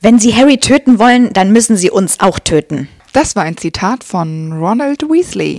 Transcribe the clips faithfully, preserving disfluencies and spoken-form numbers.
Wenn Sie Harry töten wollen, dann müssen Sie uns auch töten. Das war ein Zitat von Ronald Weasley.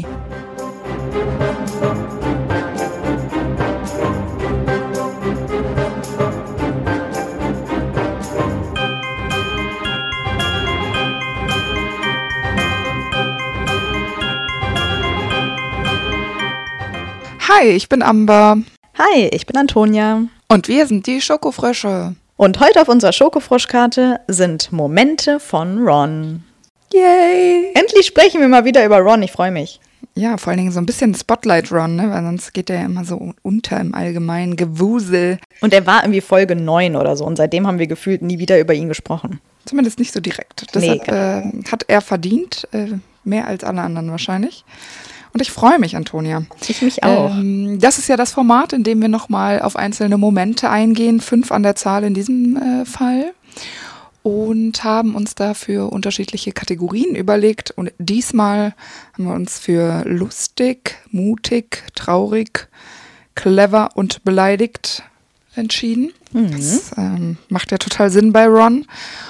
Hi, ich bin Amber. Hi, ich bin Antonia. Und wir sind die Schokofrösche. Und heute auf unserer Schokofroschkarte sind Momente von Ron. Yay! Endlich sprechen wir mal wieder über Ron, ich freue mich. Ja, vor allen Dingen so ein bisschen Spotlight-Ron, ne? Weil sonst geht der ja immer so unter im allgemeinen Gewusel. Und er war irgendwie Folge neun oder so und seitdem haben wir gefühlt nie wieder über ihn gesprochen. Zumindest nicht so direkt. Deshalb nee, äh, hat er verdient, äh, mehr als alle anderen wahrscheinlich. Und ich freue mich, Antonia. Ich mich auch. Ähm, das ist ja das Format, in dem wir nochmal auf einzelne Momente eingehen, fünf an der Zahl in diesem äh, Fall. Und haben uns dafür unterschiedliche Kategorien überlegt. Und diesmal haben wir uns für lustig, mutig, traurig, clever und beleidigt entschieden. Mhm. Das ähm, macht ja total Sinn bei Ron.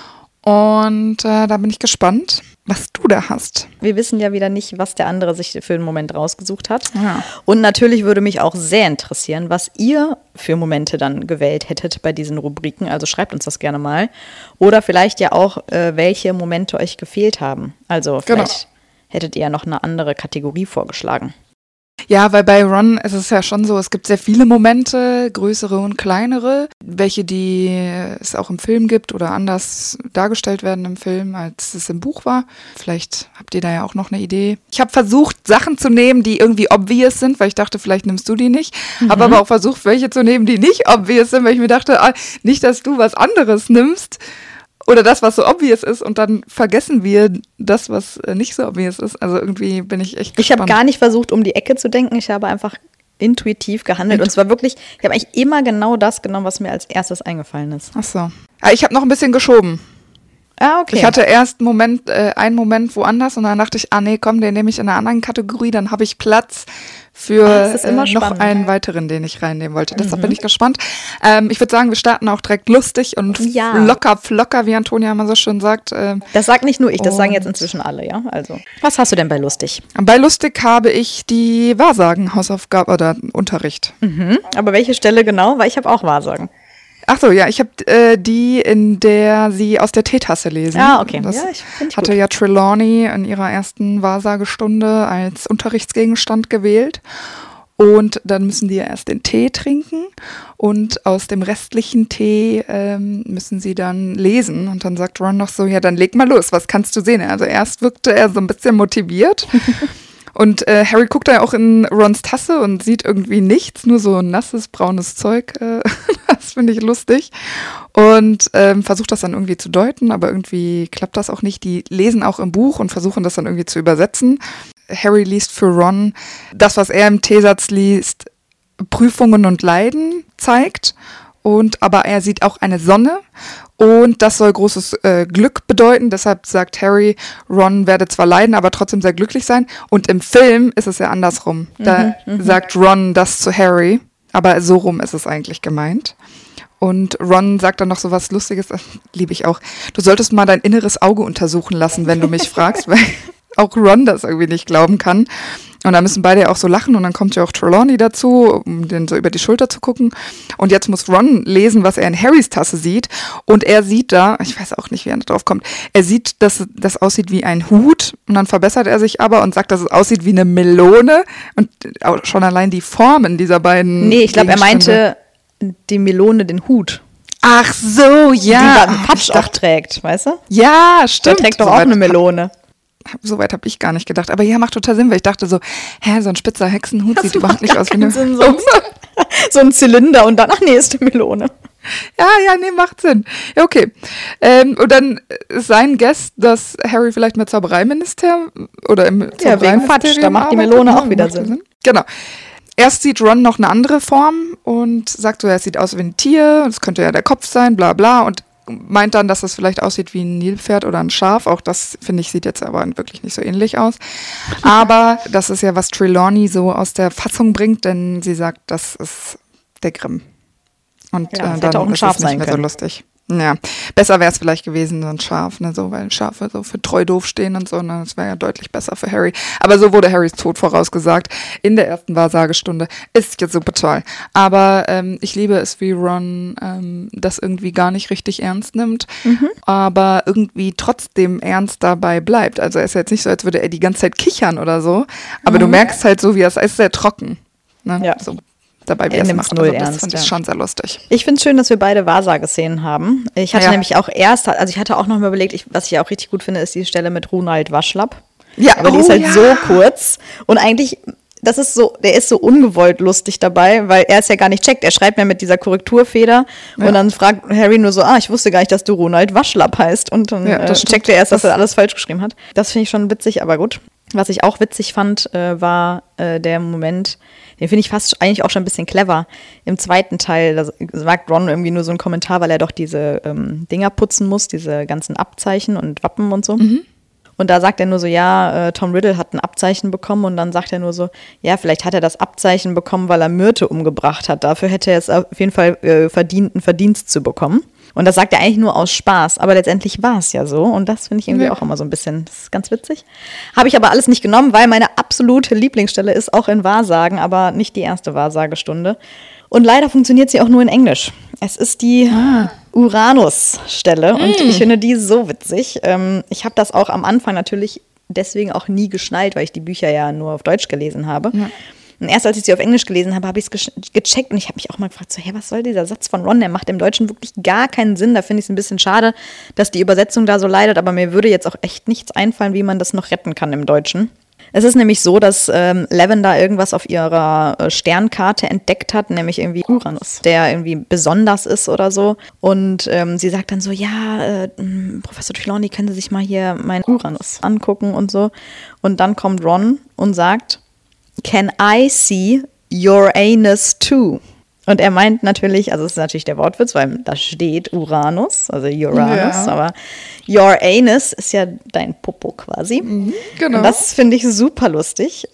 Und äh, da bin ich gespannt, was du da hast. Wir wissen ja wieder nicht, was der andere sich für einen Moment rausgesucht hat. Ja. Und natürlich würde mich auch sehr interessieren, was ihr für Momente dann gewählt hättet bei diesen Rubriken. Also schreibt uns das gerne mal. Oder vielleicht ja auch, äh, welche Momente euch gefehlt haben. Also vielleicht genau. hättet ihr ja noch eine andere Kategorie vorgeschlagen. Ja, weil bei Ron ist es ja schon so, es gibt sehr viele Momente, größere und kleinere, welche die es auch im Film gibt oder anders dargestellt werden im Film, als es im Buch war. Vielleicht habt ihr da ja auch noch eine Idee. Ich habe versucht, Sachen zu nehmen, die irgendwie obvious sind, weil ich dachte, vielleicht nimmst du die nicht. Mhm. Habe aber auch versucht, welche zu nehmen, die nicht obvious sind, weil ich mir dachte, ah, nicht, dass du was anderes nimmst. Oder das, was so obvious ist und dann vergessen wir das, was nicht so obvious ist. Also irgendwie bin ich echt gespannt. Ich habe gar nicht versucht, um die Ecke zu denken. Ich habe einfach intuitiv gehandelt. Und zwar wirklich, ich habe eigentlich immer genau das genommen, was mir als erstes eingefallen ist. Ach so. Ja, ich habe noch ein bisschen geschoben. Ah, okay. Ich hatte erst einen Moment, äh, einen Moment woanders und dann dachte ich, ah nee, komm, den nehme ich in einer anderen Kategorie, dann habe ich Platz für äh, noch spannend. einen weiteren, den ich reinnehmen wollte. Mhm. Deshalb bin ich gespannt. Ähm, ich würde sagen, wir starten auch direkt lustig und ja. locker, flocker, wie Antonia immer so schön sagt. Äh, das sagt nicht nur ich, das sagen jetzt inzwischen alle, ja? Also, was hast du denn bei lustig? Bei lustig habe ich die Wahrsagen-Hausaufgabe oder Unterricht. Mhm. Aber welche Stelle genau? Weil ich habe auch Wahrsagen. Ach so, ja, ich habe äh, die, in der sie aus der Teetasse lesen. Ah, okay. Das ja, ich, ich hatte gut. ja Trelawney in ihrer ersten Wahrsagestunde als Unterrichtsgegenstand gewählt. Und dann müssen die ja erst den Tee trinken und aus dem restlichen Tee ähm, müssen sie dann lesen. Und dann sagt Ron noch so, ja, dann leg mal los, was kannst du sehen? Also erst wirkte er so ein bisschen motiviert. Und äh, Harry guckt da auch in Rons Tasse und sieht irgendwie nichts, nur so nasses, braunes Zeug. Äh, das finde ich lustig. Und ähm, versucht das dann irgendwie zu deuten, aber irgendwie klappt das auch nicht. Die lesen auch im Buch und versuchen das dann irgendwie zu übersetzen. Harry liest für Ron das, was er im Teesatz liest, Prüfungen und Leiden zeigt. Und aber er sieht auch eine Sonne und das soll großes äh, Glück bedeuten. Deshalb sagt Harry, Ron werde zwar leiden, aber trotzdem sehr glücklich sein. Und im Film ist es ja andersrum. Da mhm, sagt Ron das zu Harry, aber so rum ist es eigentlich gemeint. Und Ron sagt dann noch so was Lustiges, das liebe ich auch. Du solltest mal dein inneres Auge untersuchen lassen, wenn du mich fragst, weil auch Ron das irgendwie nicht glauben kann. Und da müssen beide ja auch so lachen und dann kommt ja auch Trelawney dazu, um den so über die Schulter zu gucken. Und jetzt muss Ron lesen, was er in Harrys Tasse sieht. Und er sieht da, ich weiß auch nicht, wie er da drauf kommt, er sieht, dass das aussieht wie ein Hut. Und dann verbessert er sich aber und sagt, dass es aussieht wie eine Melone. Und auch schon allein die Formen dieser beiden. Nee, ich glaube, er meinte die Melone, den Hut. Ach so, ja. Die Patsch auch trägt, weißt du? Ja, stimmt. Der trägt doch auch eine Melone. Soweit habe ich gar nicht gedacht. Aber ja, macht total Sinn, weil ich dachte so, hä, so ein spitzer Hexenhut das sieht überhaupt nicht aus wie eine Sinn, so, ein, so ein Zylinder und dann, ach nee, ist eine Melone. Ja, ja, nee, macht Sinn. Ja, okay. Ähm, und dann ist sein Guess, dass Harry vielleicht mit Zaubereiminister oder im ja, wegen Fatsch, da macht die Melone auch wieder Sinn. Sinn. Genau. Erst sieht Ron noch eine andere Form und sagt so, er sieht aus wie ein Tier, das könnte ja der Kopf sein, bla bla. Und meint dann, dass das vielleicht aussieht wie ein Nilpferd oder ein Schaf. Auch das, finde ich, sieht jetzt aber wirklich nicht so ähnlich aus. Aber das ist ja, was Trelawney so aus der Fassung bringt, denn sie sagt, das ist der Grimm. Und ja, äh, dann auch ein ist Schaf es nicht sein mehr können. so lustig. Ja, besser wäre es vielleicht gewesen, so ein Schaf, ne, so, weil Schafe so für treu doof stehen und so, ne, das wäre ja deutlich besser für Harry. Aber so wurde Harrys Tod vorausgesagt in der ersten Wahrsagestunde. Ist jetzt super toll. Aber ähm, ich liebe es, wie Ron ähm, das irgendwie gar nicht richtig ernst nimmt, mhm. aber irgendwie trotzdem ernst dabei bleibt. Also er ist ja jetzt nicht so, als würde er die ganze Zeit kichern oder so, aber mhm. du merkst halt so, wie er ist, er ist sehr trocken. Ne? Ja. So. Dabei, wie er nimmt es null also, ernst. Das fand ich ja. schon sehr lustig. Ich finde es schön, dass wir beide Wahrsageszenen haben. Ich hatte ja. nämlich auch erst, also ich hatte auch noch mal überlegt, ich, was ich auch richtig gut finde, ist die Stelle mit Ronald Waschlapp. Ja, aber oh, die ist halt ja. so kurz und eigentlich, das ist so, der ist so ungewollt lustig dabei, weil er es ja gar nicht checkt. Er schreibt mir mit dieser Korrekturfeder ja. und dann fragt Harry nur so, ah, ich wusste gar nicht, dass du Ronald Waschlapp heißt und dann ja, äh, checkt er erst, dass das er alles falsch geschrieben hat. Das finde ich schon witzig, aber gut. Was ich auch witzig fand, äh, war äh, der Moment, den finde ich fast eigentlich auch schon ein bisschen clever. Im zweiten Teil, da sagt Ron irgendwie nur so einen Kommentar, weil er doch diese ähm, Dinger putzen muss, diese ganzen Abzeichen und Wappen und so. Mhm. Und da sagt er nur so, ja, äh, Tom Riddle hat ein Abzeichen bekommen und dann sagt er nur so, ja, vielleicht hat er das Abzeichen bekommen, weil er Myrte umgebracht hat. Dafür hätte er es auf jeden Fall äh, verdient, einen Verdienst zu bekommen. Und das sagt er eigentlich nur aus Spaß, aber letztendlich war es ja so und das finde ich irgendwie ja. auch immer so ein bisschen, das ist ganz witzig. Habe ich aber alles nicht genommen, weil meine absolute Lieblingsstelle ist auch in Wahrsagen, aber nicht die erste Wahrsagestunde. Und leider funktioniert sie auch nur in Englisch. Es ist die ah. Uranus-Stelle und mm. ich finde die so witzig. Ich habe das auch am Anfang natürlich deswegen auch nie geschnallt, weil ich die Bücher ja nur auf Deutsch gelesen habe. Ja. Und erst als ich sie auf Englisch gelesen habe, habe ich es gecheckt und ich habe mich auch mal gefragt, so, hey, was soll dieser Satz von Ron? Der macht im Deutschen wirklich gar keinen Sinn. Da finde ich es ein bisschen schade, dass die Übersetzung da so leidet, aber mir würde jetzt auch echt nichts einfallen, wie man das noch retten kann im Deutschen. Es ist nämlich so, dass ähm, Lavender irgendwas auf ihrer äh, Sternkarte entdeckt hat, nämlich irgendwie Uranus, der irgendwie besonders ist oder so. Und ähm, sie sagt dann so, ja, äh, Professor Trelawney, können Sie sich mal hier meinen Uranus angucken und so. Und dann kommt Ron und sagt, Can I see your anus too? Und er meint natürlich, also es ist natürlich der Wortwitz, weil da steht Uranus, also Uranus, ja. aber your anus ist ja dein Popo quasi. Mhm, genau. Und das finde ich super lustig.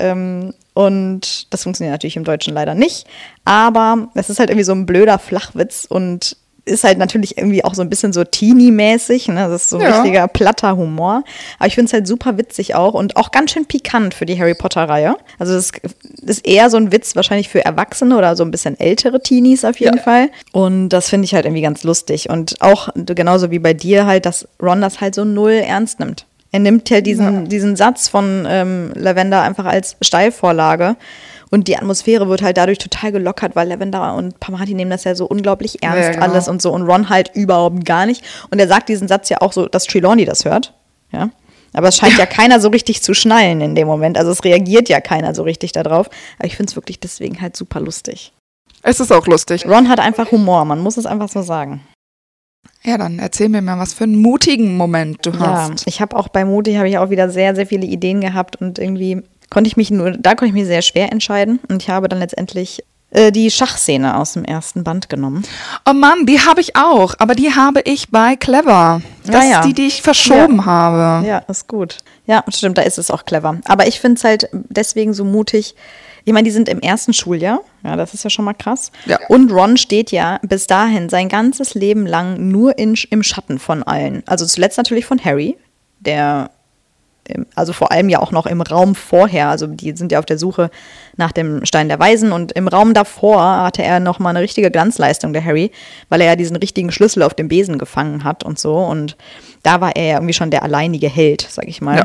Und das funktioniert natürlich im Deutschen leider nicht. Aber es ist halt irgendwie so ein blöder Flachwitz und ist halt natürlich irgendwie auch so ein bisschen so Teenie-mäßig, ne? Das ist so ein ja. richtiger platter Humor. Aber ich finde es halt super witzig auch und auch ganz schön pikant für die Harry Potter-Reihe. Also das ist eher so ein Witz wahrscheinlich für Erwachsene oder so ein bisschen ältere Teenies auf jeden ja. Fall. Und das finde ich halt irgendwie ganz lustig. Und auch genauso wie bei dir halt, dass Ron das halt so null ernst nimmt. Er nimmt halt diesen, ja. diesen Satz von ähm, Lavender einfach als Steilvorlage. Und die Atmosphäre wird halt dadurch total gelockert, weil Lavender und Pamati nehmen das ja so unglaublich ernst ja, genau. alles und so. Und Ron halt überhaupt gar nicht. Und er sagt diesen Satz ja auch so, dass Trelawney das hört. Ja. Aber es scheint ja keiner so richtig zu schnallen in dem Moment. Also es reagiert ja keiner so richtig darauf. Aber ich finde es wirklich deswegen halt super lustig. Es ist auch lustig. Ron hat einfach Humor, man muss es einfach so sagen. Ja, dann erzähl mir mal, was für einen mutigen Moment du hast. Ja, ich habe auch bei Mutig habe ich auch wieder sehr, sehr viele Ideen gehabt und irgendwie konnte ich mich nur, da konnte ich mich sehr schwer entscheiden und ich habe dann letztendlich äh, die Schachszene aus dem ersten Band genommen. Oh Mann, die habe ich auch, aber die habe ich bei Clever. Das ja, ja. ist die, die ich verschoben ja. habe. Ja, ist gut. Ja, stimmt, da ist es auch clever. Aber ich finde es halt deswegen so mutig. Ich meine, die sind im ersten Schuljahr, ja, das ist ja schon mal krass. Ja. Und Ron steht ja bis dahin sein ganzes Leben lang nur in, im Schatten von allen. Also zuletzt natürlich von Harry, der also vor allem ja auch noch im Raum vorher, also die sind ja auf der Suche nach dem Stein der Weisen und im Raum davor hatte er noch mal eine richtige Glanzleistung, der Harry, weil er ja diesen richtigen Schlüssel auf dem Besen gefangen hat und so und da war er ja irgendwie schon der alleinige Held, sag ich mal. Ja.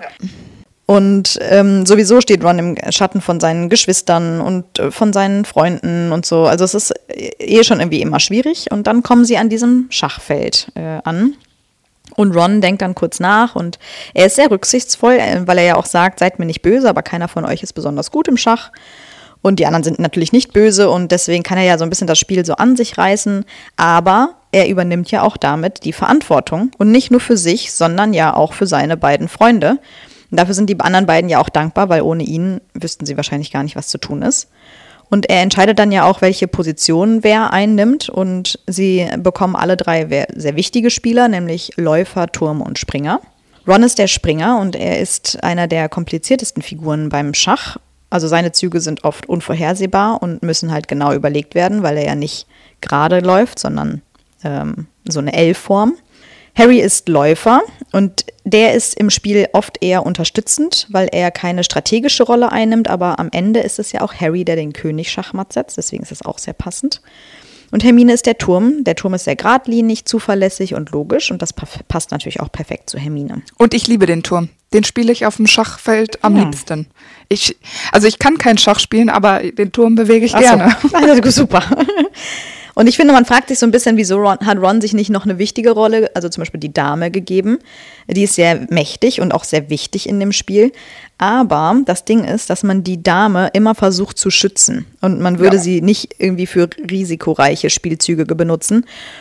Und ähm, sowieso steht Ron im Schatten von seinen Geschwistern und äh, von seinen Freunden und so, also es ist eh schon irgendwie immer schwierig und dann kommen sie an diesem Schachfeld äh, an. Und Ron denkt dann kurz nach und er ist sehr rücksichtsvoll, weil er ja auch sagt, seid mir nicht böse, aber keiner von euch ist besonders gut im Schach. Und die anderen sind natürlich nicht böse und deswegen kann er ja so ein bisschen das Spiel so an sich reißen. Aber er übernimmt ja auch damit die Verantwortung und nicht nur für sich, sondern ja auch für seine beiden Freunde. Und dafür sind die anderen beiden ja auch dankbar, weil ohne ihn wüssten sie wahrscheinlich gar nicht, was zu tun ist. Und er entscheidet dann ja auch, welche Position wer einnimmt. Und sie bekommen alle drei sehr wichtige Spieler, nämlich Läufer, Turm und Springer. Ron ist der Springer und er ist einer der kompliziertesten Figuren beim Schach. Also seine Züge sind oft unvorhersehbar und müssen halt genau überlegt werden, weil er ja nicht gerade läuft, sondern ähm, so eine L-Form. Harry ist Läufer und der ist im Spiel oft eher unterstützend, weil er keine strategische Rolle einnimmt, aber am Ende ist es ja auch Harry, der den König Schachmatt setzt, deswegen ist es auch sehr passend. Und Hermine ist der Turm. Der Turm ist sehr geradlinig, zuverlässig und logisch und das passt natürlich auch perfekt zu Hermine. Und ich liebe den Turm. Den spiele ich auf dem Schachfeld am ja. liebsten. Ich, also ich kann kein Schach spielen, aber den Turm bewege ich Ach gerne. So. Also super. Und ich finde, man fragt sich so ein bisschen, wieso Ron, hat Ron sich nicht noch eine wichtige Rolle, also zum Beispiel die Dame gegeben. Die ist sehr mächtig und auch sehr wichtig in dem Spiel. Aber das Ding ist, dass man die Dame immer versucht zu schützen. Und man würde ja. sie nicht irgendwie für risikoreiche Spielzüge benutzen.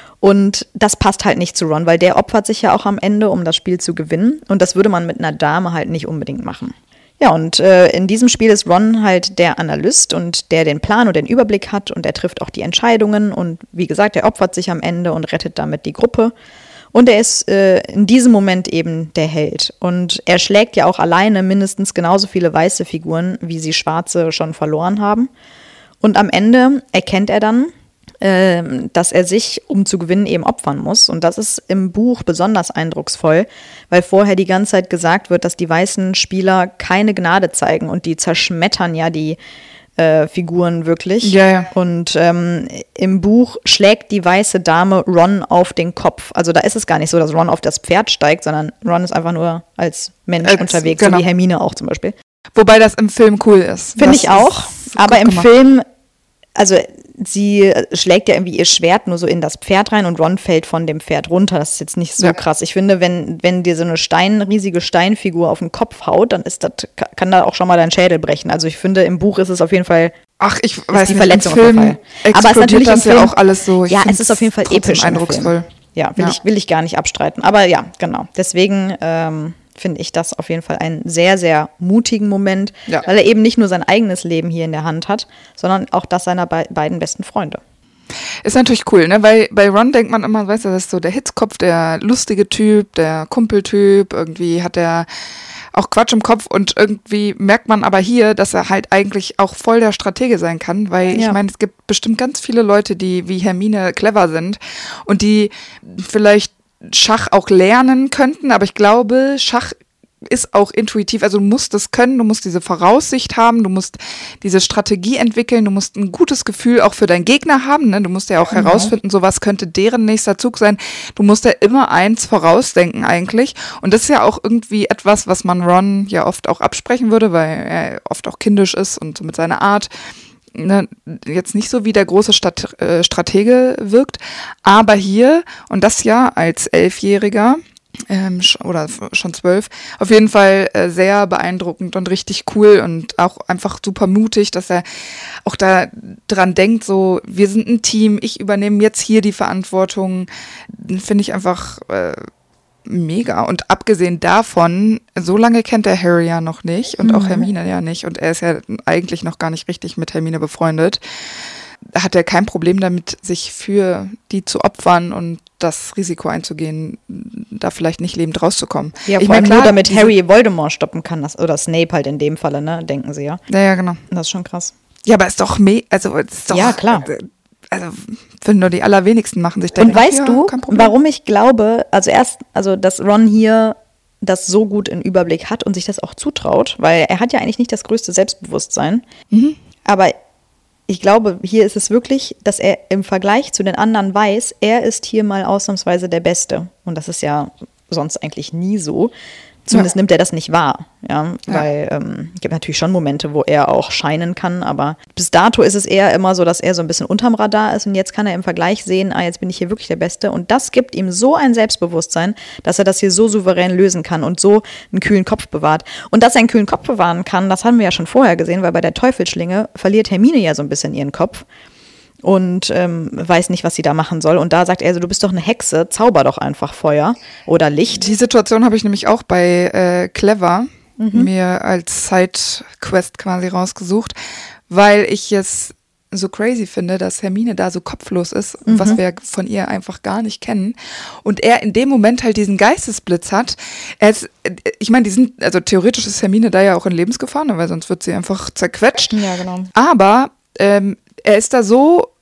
Und das passt halt nicht zu Ron, weil der opfert sich ja auch am Ende, um das Spiel zu gewinnen. Und das würde man mit einer Dame halt nicht unbedingt machen. Ja, und äh, in diesem Spiel ist Ron halt der Analyst und der den Plan und den Überblick hat und er trifft auch die Entscheidungen und wie gesagt, er opfert sich am Ende und rettet damit die Gruppe. Und er ist äh, in diesem Moment eben der Held. Und er schlägt ja auch alleine mindestens genauso viele weiße Figuren, wie sie schwarze schon verloren haben. Und am Ende erkennt er dann, äh, dass er sich, um zu gewinnen, eben opfern muss. Und das ist im Buch besonders eindrucksvoll, weil vorher die ganze Zeit gesagt wird, dass die weißen Spieler keine Gnade zeigen und die zerschmettern ja die Äh, Figuren wirklich. Ja, ja. Und ähm, im Buch schlägt die weiße Dame Ron auf den Kopf. Also da ist es gar nicht so, dass Ron auf das Pferd steigt, sondern Ron ist einfach nur als Mensch als, unterwegs, genau. So wie Hermine auch zum Beispiel. Wobei das im Film cool ist. Finde ich auch. Aber im gemacht. Film, also sie schlägt ja irgendwie ihr Schwert nur so in das Pferd rein und Ron fällt von dem Pferd runter. Das ist jetzt nicht so ja. krass. Ich finde, wenn, wenn dir so eine Stein, riesige Steinfigur auf den Kopf haut, dann ist das, kann da auch schon mal dein Schädel brechen. Also ich finde, im Buch ist es auf jeden Fall Ach, ich weiß die nicht, Verletzung im Film auf jeden Fall. Aber es ist natürlich das im Film, ja auch alles so. Ich ja, es ist auf jeden Fall episch. Eindrucksvoll. Ja, will, ja. Ich, will ich gar nicht abstreiten. Aber ja, genau. Deswegen ähm, finde ich das auf jeden Fall einen sehr, sehr mutigen Moment, ja. weil er eben nicht nur sein eigenes Leben hier in der Hand hat, sondern auch das seiner be- beiden besten Freunde. Ist natürlich cool, ne? Weil bei Ron denkt man immer, weißt du, das ist so der Hitzkopf, der lustige Typ, der Kumpeltyp, irgendwie hat er auch Quatsch im Kopf und irgendwie merkt man aber hier, dass er halt eigentlich auch voll der Stratege sein kann, weil ja. ich meine, es gibt bestimmt ganz viele Leute, die wie Hermine clever sind und die vielleicht Schach auch lernen könnten, aber ich glaube, Schach ist auch intuitiv, also du musst das können, du musst diese Voraussicht haben, du musst diese Strategie entwickeln, du musst ein gutes Gefühl auch für deinen Gegner haben, ne? Du musst ja auch mhm. herausfinden, so was könnte deren nächster Zug sein. Du musst ja immer eins vorausdenken eigentlich und das ist ja auch irgendwie etwas, was man Ron ja oft auch absprechen würde, weil er oft auch kindisch ist und so mit seiner Art ne, jetzt nicht so wie der große Stat- äh, Stratege wirkt, aber hier und das ja als Elfjähriger Ähm, oder schon zwölf, auf jeden Fall äh, sehr beeindruckend und richtig cool und auch einfach super mutig, dass er auch da dran denkt, so, wir sind ein Team, ich übernehme jetzt hier die Verantwortung, finde ich einfach äh, mega. Und abgesehen davon, so lange kennt er Harry ja noch nicht und mhm. auch Hermine ja nicht und er ist ja eigentlich noch gar nicht richtig mit Hermine befreundet, hat er kein Problem damit, sich für die zu opfern und das Risiko einzugehen, da vielleicht nicht lebend rauszukommen. Ja, ich meine, nur damit Harry Voldemort stoppen kann, das, oder Snape halt in dem Falle, ne, denken sie ja. Ja, ja, genau. Das ist schon krass. Ja, aber ist doch, me- also ist doch, ja, klar. Also, finde nur die allerwenigsten machen sich da. Und weißt ja, du, warum ich glaube, also erst, also, dass Ron hier das so gut in Überblick hat und sich das auch zutraut, weil er hat ja eigentlich nicht das größte Selbstbewusstsein, mhm. aber ich glaube, hier ist es wirklich, dass er im Vergleich zu den anderen weiß, er ist hier mal ausnahmsweise der Beste. Und das ist ja sonst eigentlich nie so. Zumindest ja. nimmt er das nicht wahr. Ja, weil es ähm, gibt natürlich schon Momente, wo er auch scheinen kann. Aber bis dato ist es eher immer so, dass er so ein bisschen unterm Radar ist. Und jetzt kann er im Vergleich sehen, ah, jetzt bin ich hier wirklich der Beste. Und das gibt ihm so ein Selbstbewusstsein, dass er das hier so souverän lösen kann und so einen kühlen Kopf bewahrt. Und dass er einen kühlen Kopf bewahren kann, das haben wir ja schon vorher gesehen, weil bei der Teufelsschlinge verliert Hermine ja so ein bisschen ihren Kopf. Und ähm, weiß nicht, was sie da machen soll. Und da sagt er so, du bist doch eine Hexe, zauber doch einfach Feuer oder Licht. Die Situation habe ich nämlich auch bei äh, Clever mhm. mir als Side-Quest quasi rausgesucht, weil ich es so crazy finde, dass Hermine da so kopflos ist, mhm. was wir von ihr einfach gar nicht kennen. Und er in dem Moment halt diesen Geistesblitz hat. Er ist, ich meine, die sind, also theoretisch ist Hermine da ja auch in Lebensgefahr, weil sonst wird sie einfach zerquetscht. Ja, genau. Aber ähm, er ist da so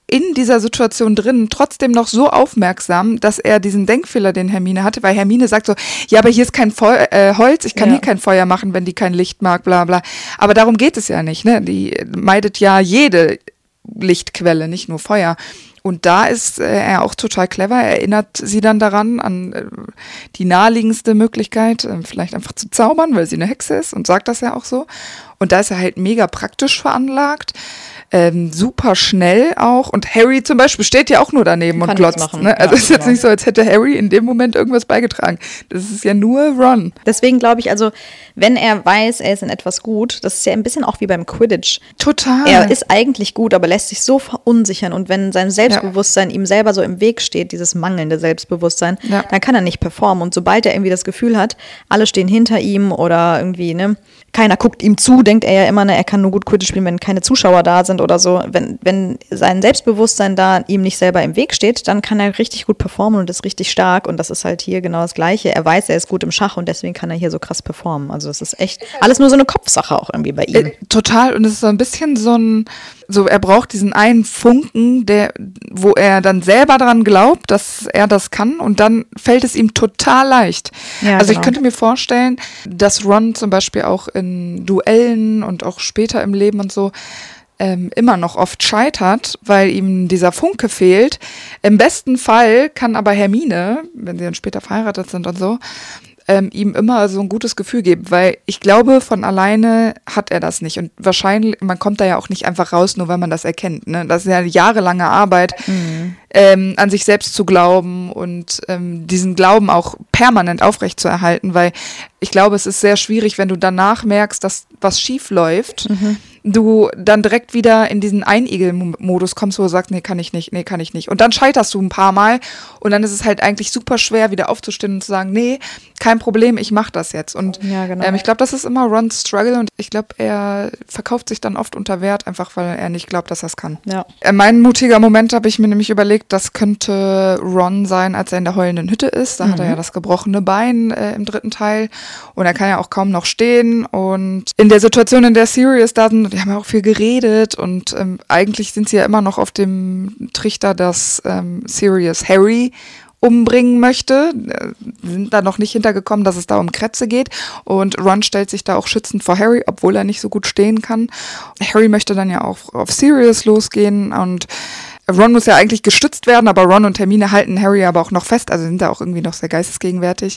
in dieser Situation drin trotzdem noch so aufmerksam, dass er diesen Denkfehler, den Hermine hatte, weil Hermine sagt so, ja, aber hier ist kein Feu- äh, Holz, ich kann Ja. hier kein Feuer machen, wenn die kein Licht mag, bla bla. Aber darum geht es ja nicht, ne? Die meidet ja jede Lichtquelle, nicht nur Feuer. Und da ist äh, er auch total clever, er erinnert sie dann daran, an äh, die naheliegendste Möglichkeit, äh, vielleicht einfach zu zaubern, weil sie eine Hexe ist und sagt das ja auch so. Und da ist er halt mega praktisch veranlagt. Ähm, super schnell auch. Und Harry zum Beispiel steht ja auch nur daneben Kann und nichts glotzt. machen. Ne? Also Ja, es ist jetzt genau. nicht so, als hätte Harry in dem Moment irgendwas beigetragen. Das ist ja nur Ron. Deswegen glaube ich, also wenn er weiß, er ist in etwas gut, das ist ja ein bisschen auch wie beim Quidditch. Total. Er ist eigentlich gut, aber lässt sich so verunsichern. Und wenn sein Selbstbewusstsein ihm selber so im Weg steht, dieses mangelnde Selbstbewusstsein, Ja. dann kann er nicht performen. Und sobald er irgendwie das Gefühl hat, alle stehen hinter ihm oder irgendwie, ne, keiner guckt ihm zu, denkt er ja immer, ne, er kann nur gut Quidditch spielen, wenn keine Zuschauer da sind oder so. Wenn, wenn sein Selbstbewusstsein da ihm nicht selber im Weg steht, dann kann er richtig gut performen und ist richtig stark. Und das ist halt hier genau das Gleiche. Er weiß, er ist gut im Schach und deswegen kann er hier so krass performen. Also das ist echt alles nur so eine Kopfsache auch irgendwie bei ihm. Äh, total. Und es ist so ein bisschen so ein, so er braucht diesen einen Funken, der, wo er dann selber dran glaubt, dass er das kann und dann fällt es ihm total leicht. Ja, also genau. ich könnte mir vorstellen, dass Ron zum Beispiel auch in Duellen und auch später im Leben und so ähm, immer noch oft scheitert, weil ihm dieser Funke fehlt. Im besten Fall kann aber Hermine, wenn sie dann später verheiratet sind und so, ähm, ihm immer so ein gutes Gefühl geben, weil ich glaube, von alleine hat er das nicht und wahrscheinlich, man kommt da ja auch nicht einfach raus, nur weil man das erkennt, ne? Das ist ja jahrelange Arbeit, Mhm. ähm, an sich selbst zu glauben und ähm, diesen Glauben auch permanent aufrecht zu erhalten, weil ich glaube, es ist sehr schwierig, wenn du danach merkst, dass was schief läuft, Mhm. du dann direkt wieder in diesen Einigel-Modus kommst, wo du sagst, nee, kann ich nicht, nee, kann ich nicht. Und dann scheiterst du ein paar Mal und dann ist es halt eigentlich super schwer, wieder aufzustehen und zu sagen, nee, kein Problem, ich mach das jetzt. Und Ja, genau. ähm, ich glaube, das ist immer Rons Struggle und ich glaube, er verkauft sich dann oft unter Wert, einfach weil er nicht glaubt, dass er es kann. Ja. Äh, Mein mutiger Moment habe ich mir nämlich überlegt, das könnte Ron sein, als er in der heulenden Hütte ist. Da hat er ja das gebrochene Bein äh, im dritten Teil und er kann ja auch kaum noch stehen. Und in der Situation, in der Sirius da sind, die haben ja auch viel geredet und ähm, eigentlich sind sie ja immer noch auf dem Trichter, dass ähm, Sirius Harry umbringen möchte. Äh, sind da noch nicht hintergekommen, dass es da um Krätze geht. Und Ron stellt sich da auch schützend vor Harry, obwohl er nicht so gut stehen kann. Harry möchte dann ja auch auf Sirius losgehen und Ron muss ja eigentlich gestützt werden, aber Ron und Hermine halten Harry aber auch noch fest, also sind da auch irgendwie noch sehr geistesgegenwärtig.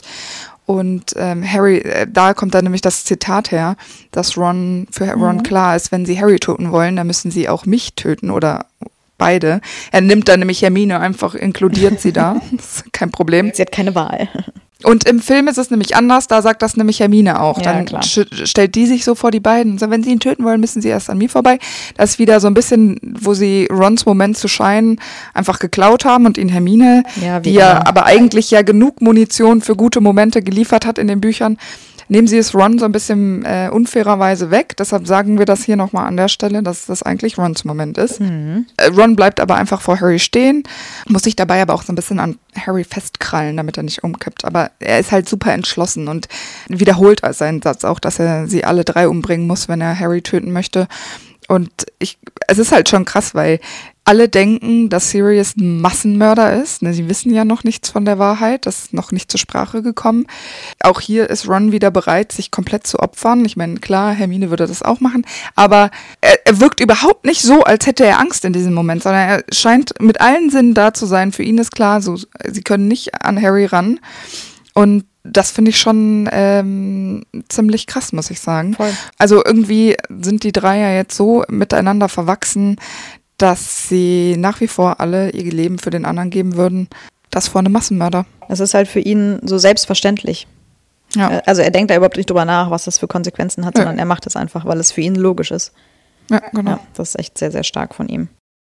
Und ähm, Harry, äh, da kommt dann nämlich das Zitat her, dass Ron für Ron klar ist, wenn sie Harry töten wollen, dann müssen sie auch mich töten oder beide. Er nimmt dann nämlich Hermine einfach, inkludiert sie da. Das ist kein Problem. Sie hat keine Wahl. Und im Film ist es nämlich anders, da sagt das nämlich Hermine auch. Ja, Dann klar. sch- stellt die sich so vor die beiden und sagt, wenn sie ihn töten wollen, müssen sie erst an mir vorbei. Das ist wieder so ein bisschen, wo sie Rons Moment zu scheinen einfach geklaut haben und ihn Hermine, Ja, wie die ja immer. aber eigentlich ja genug Munition für gute Momente geliefert hat in den Büchern, nehmen sie es Ron so ein bisschen äh, unfairerweise weg. Deshalb sagen wir das hier nochmal an der Stelle, dass das eigentlich Rons Moment ist. Mhm. Äh, Ron bleibt aber einfach vor Harry stehen, muss sich dabei aber auch so ein bisschen an Harry festkrallen, damit er nicht umkippt. Aber er ist halt super entschlossen und wiederholt seinen Satz auch, dass er sie alle drei umbringen muss, wenn er Harry töten möchte. Und ich, es ist halt schon krass, weil alle denken, dass Sirius ein Massenmörder ist. Ne, sie wissen ja noch nichts von der Wahrheit. Das ist noch nicht zur Sprache gekommen. Auch hier ist Ron wieder bereit, sich komplett zu opfern. Ich meine, klar, Hermine würde das auch machen. Aber er, er wirkt überhaupt nicht so, als hätte er Angst in diesem Moment, sondern er scheint mit allen Sinnen da zu sein. Für ihn ist klar, so, sie können nicht an Harry ran. Und das finde ich schon ähm, ziemlich krass, muss ich sagen. Voll. Also irgendwie sind die drei ja jetzt so miteinander verwachsen, dass sie nach wie vor alle ihr Leben für den anderen geben würden. Das vor einem Massenmörder. Das ist halt für ihn so selbstverständlich. Ja, Äh, Also er denkt da überhaupt nicht drüber nach, was das für Konsequenzen hat, Ja. sondern er macht es einfach, weil es für ihn logisch ist. ja genau. Ja, das ist echt sehr, sehr stark von ihm.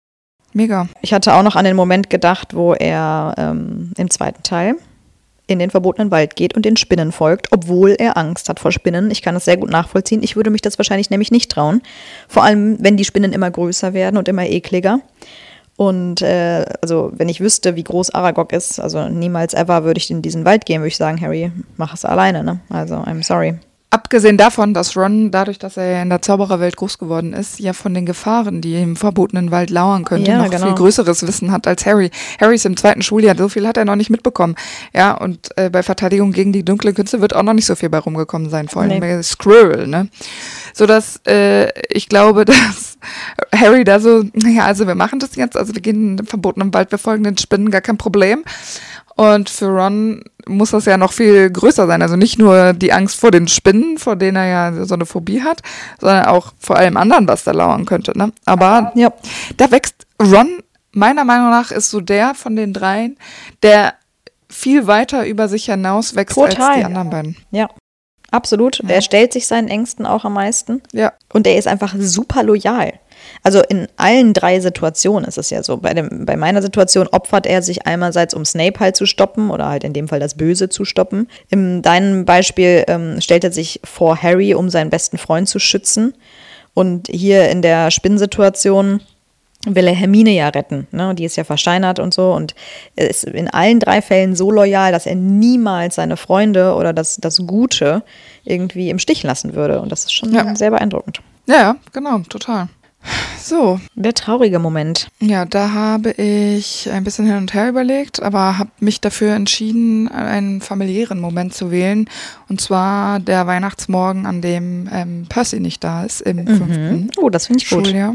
Mega. Ich hatte auch noch an den Moment gedacht, wo er ähm, im zweiten Teil in den verbotenen Wald geht und den Spinnen folgt, obwohl er Angst hat vor Spinnen. Ich kann das sehr gut nachvollziehen. Ich würde mich das wahrscheinlich nämlich nicht trauen. Vor allem, wenn die Spinnen immer größer werden und immer ekliger. Und äh, also wenn ich wüsste, wie groß Aragog ist, also niemals ever würde ich in diesen Wald gehen, würde ich sagen, Harry, mach es alleine. Ne? Also I'm sorry. Abgesehen davon, dass Ron, dadurch, dass er in der Zaubererwelt groß geworden ist, ja von den Gefahren, die im verbotenen Wald lauern könnte, Ja, noch genau. viel größeres Wissen hat als Harry. Harry ist im zweiten Schuljahr, so viel hat er noch nicht mitbekommen. Ja, und äh, bei Verteidigung gegen die dunkle Künste wird auch noch nicht so viel bei rumgekommen sein, vor allem Nee. bei Squirrel, ne? Sodass äh, ich glaube, dass Harry da so, naja, also wir machen das jetzt, also wir gehen in den verbotenen Wald, wir folgen den Spinnen, gar kein Problem. Und für Ron muss das ja noch viel größer sein. Also nicht nur die Angst vor den Spinnen, vor denen er ja so eine Phobie hat, sondern auch vor allem anderen, was da lauern könnte. Ne? Aber Ja. da wächst Ron, meiner Meinung nach, ist so der von den dreien, der viel weiter über sich hinaus wächst Total. als die anderen beiden. Ja, absolut. Ja. Er stellt sich seinen Ängsten auch am meisten. Ja. Und er ist einfach super loyal. Also in allen drei Situationen ist es ja so. Bei, dem, bei meiner Situation opfert er sich einerseits, um Snape halt zu stoppen oder halt in dem Fall das Böse zu stoppen. In deinem Beispiel ähm, stellt er sich vor Harry, um seinen besten Freund zu schützen. Und hier in der Spinnensituation will er Hermine ja retten. Ne? Die ist ja versteinert und so. Und er ist in allen drei Fällen so loyal, dass er niemals seine Freunde oder das, das Gute irgendwie im Stich lassen würde. Und das ist schon Ja. sehr beeindruckend. Ja, genau, total. So, Der traurige Moment. ja, da habe ich ein bisschen hin und her überlegt, aber habe mich dafür entschieden, einen familiären Moment zu wählen. Und zwar der Weihnachtsmorgen, an dem ähm, Percy nicht da ist, im fünften Oh, das finde ich gut. Schuljahr.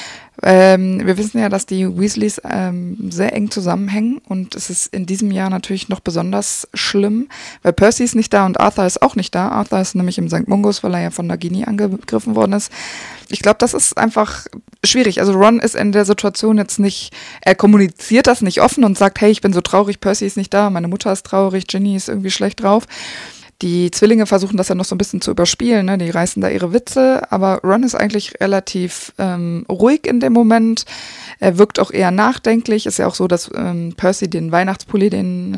Ähm, wir wissen ja, dass die Weasleys ähm, sehr eng zusammenhängen und es ist in diesem Jahr natürlich noch besonders schlimm, weil Percy ist nicht da und Arthur ist auch nicht da. Arthur ist nämlich im Sankt Mungus, weil er ja von Nagini angegriffen worden ist. Ich glaube, das ist einfach schwierig. Also Ron ist in der Situation jetzt nicht, er kommuniziert das nicht offen und sagt, hey, ich bin so traurig, Percy ist nicht da, meine Mutter ist traurig, Ginny ist irgendwie schlecht drauf. Die Zwillinge versuchen das ja noch so ein bisschen zu überspielen, ne? Die reißen da ihre Witze, aber Ron ist eigentlich relativ ähm, ruhig in dem Moment. Er wirkt auch eher nachdenklich. Ist ja auch so, dass ähm, Percy den Weihnachtspulli, den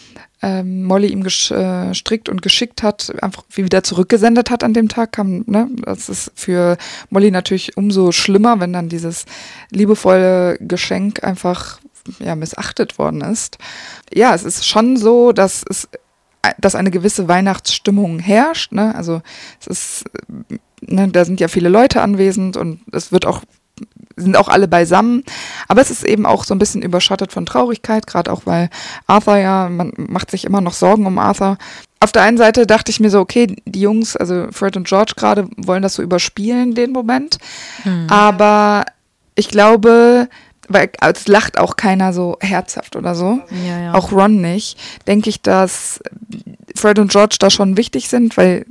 ähm, Molly ihm gestrickt und geschickt hat, einfach wieder zurückgesendet hat an dem Tag. Kam, ne? Das ist für Molly natürlich umso schlimmer, wenn dann dieses liebevolle Geschenk einfach ja, missachtet worden ist. Ja, es ist schon so, dass es dass eine gewisse Weihnachtsstimmung herrscht, ne? Also es ist, ne, da sind ja viele Leute anwesend und es wird auch, sind auch alle beisammen, aber es ist eben auch so ein bisschen überschattet von Traurigkeit, gerade auch weil Arthur ja, man macht sich immer noch Sorgen um Arthur. Auf der einen Seite dachte ich mir so, okay, die Jungs, also Fred und George gerade, wollen das so überspielen, den Moment, hm. aber ich glaube, weil es lacht auch keiner so herzhaft oder so, Ja, ja. auch Ron nicht, denke ich, dass Fred und George da schon wichtig sind, weil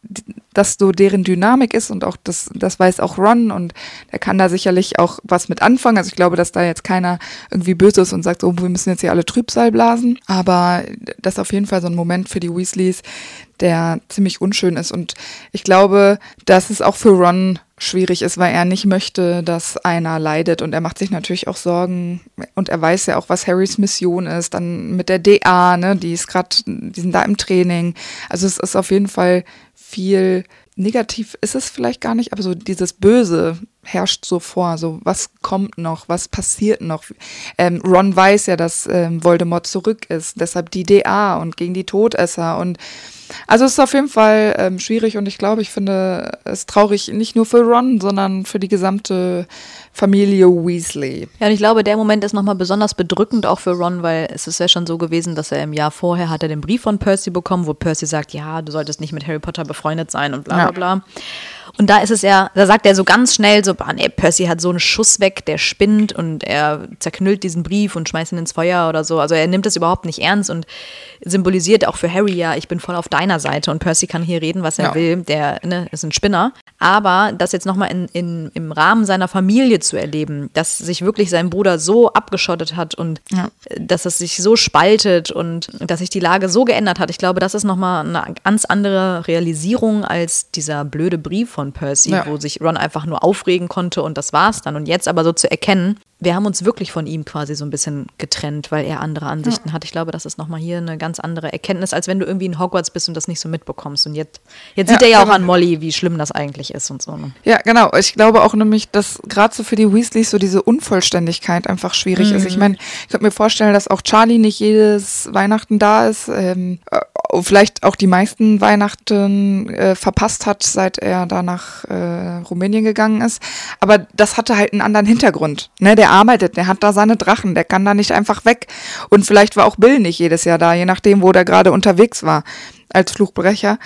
das so deren Dynamik ist und auch das, das weiß auch Ron und der kann da sicherlich auch was mit anfangen. Also ich glaube, dass da jetzt keiner irgendwie böse ist und sagt, so, wir müssen jetzt hier alle Trübsal blasen, aber das ist auf jeden Fall so ein Moment für die Weasleys, der ziemlich unschön ist und ich glaube, dass es auch für Ron schwierig ist, weil er nicht möchte, dass einer leidet und er macht sich natürlich auch Sorgen und er weiß ja auch, was Harrys Mission ist, dann mit der D A, ne, die ist gerade, die sind da im Training, also es ist auf jeden Fall viel negativ, ist es vielleicht gar nicht, aber so dieses Böse herrscht so vor, so was kommt noch, was passiert noch. Ähm, Ron weiß ja, dass ähm, Voldemort zurück ist, deshalb die D A und gegen die Todesser und also es ist auf jeden Fall ähm, schwierig und ich glaube, ich finde es traurig, nicht nur für Ron, sondern für die gesamte Familie Weasley. Ja, und ich glaube, der Moment ist nochmal besonders bedrückend auch für Ron, weil es ist ja schon so gewesen, dass er im Jahr vorher hat er den Brief von Percy bekommen, wo Percy sagt, ja, du solltest nicht mit Harry Potter befreundet sein und bla bla Ja. bla. Und da ist es ja, da sagt er so ganz schnell so, ah, nee, Percy hat so einen Schuss weg, der spinnt und er zerknüllt diesen Brief und schmeißt ihn ins Feuer oder so. Also er nimmt das überhaupt nicht ernst und symbolisiert auch für Harry, ja, ich bin voll auf deiner Seite und Percy kann hier reden, was er Ja. will, der ne, ist ein Spinner. Aber das jetzt nochmal in, in, im Rahmen seiner Familie zu erleben, dass sich wirklich sein Bruder so abgeschottet hat und Ja. dass es sich so spaltet und dass sich die Lage so geändert hat, ich glaube, das ist nochmal eine ganz andere Realisierung als dieser blöde Brief von Percy, Ja. wo sich Ron einfach nur aufregen konnte und das war's dann. Und jetzt aber so zu erkennen, wir haben uns wirklich von ihm quasi so ein bisschen getrennt, weil er andere Ansichten ja. hat. Ich glaube, das ist nochmal hier eine ganz andere Erkenntnis, als wenn du irgendwie in Hogwarts bist und das nicht so mitbekommst. Und jetzt, jetzt Ja, sieht er ja auch genau. an Molly, wie schlimm das eigentlich ist und so. Ne? Ja, genau. Ich glaube auch nämlich, dass gerade so für für die Weasleys so diese Unvollständigkeit einfach schwierig mhm. ist. Ich meine, ich könnte mir vorstellen, dass auch Charlie nicht jedes Weihnachten da ist, ähm, vielleicht auch die meisten Weihnachten äh, verpasst hat, seit er da nach äh, Rumänien gegangen ist. Aber das hatte halt einen anderen Hintergrund. Ne? Der arbeitet, der hat da seine Drachen, der kann da nicht einfach weg. Und vielleicht war auch Bill nicht jedes Jahr da, je nachdem, wo der gerade unterwegs war als Fluchbrecher.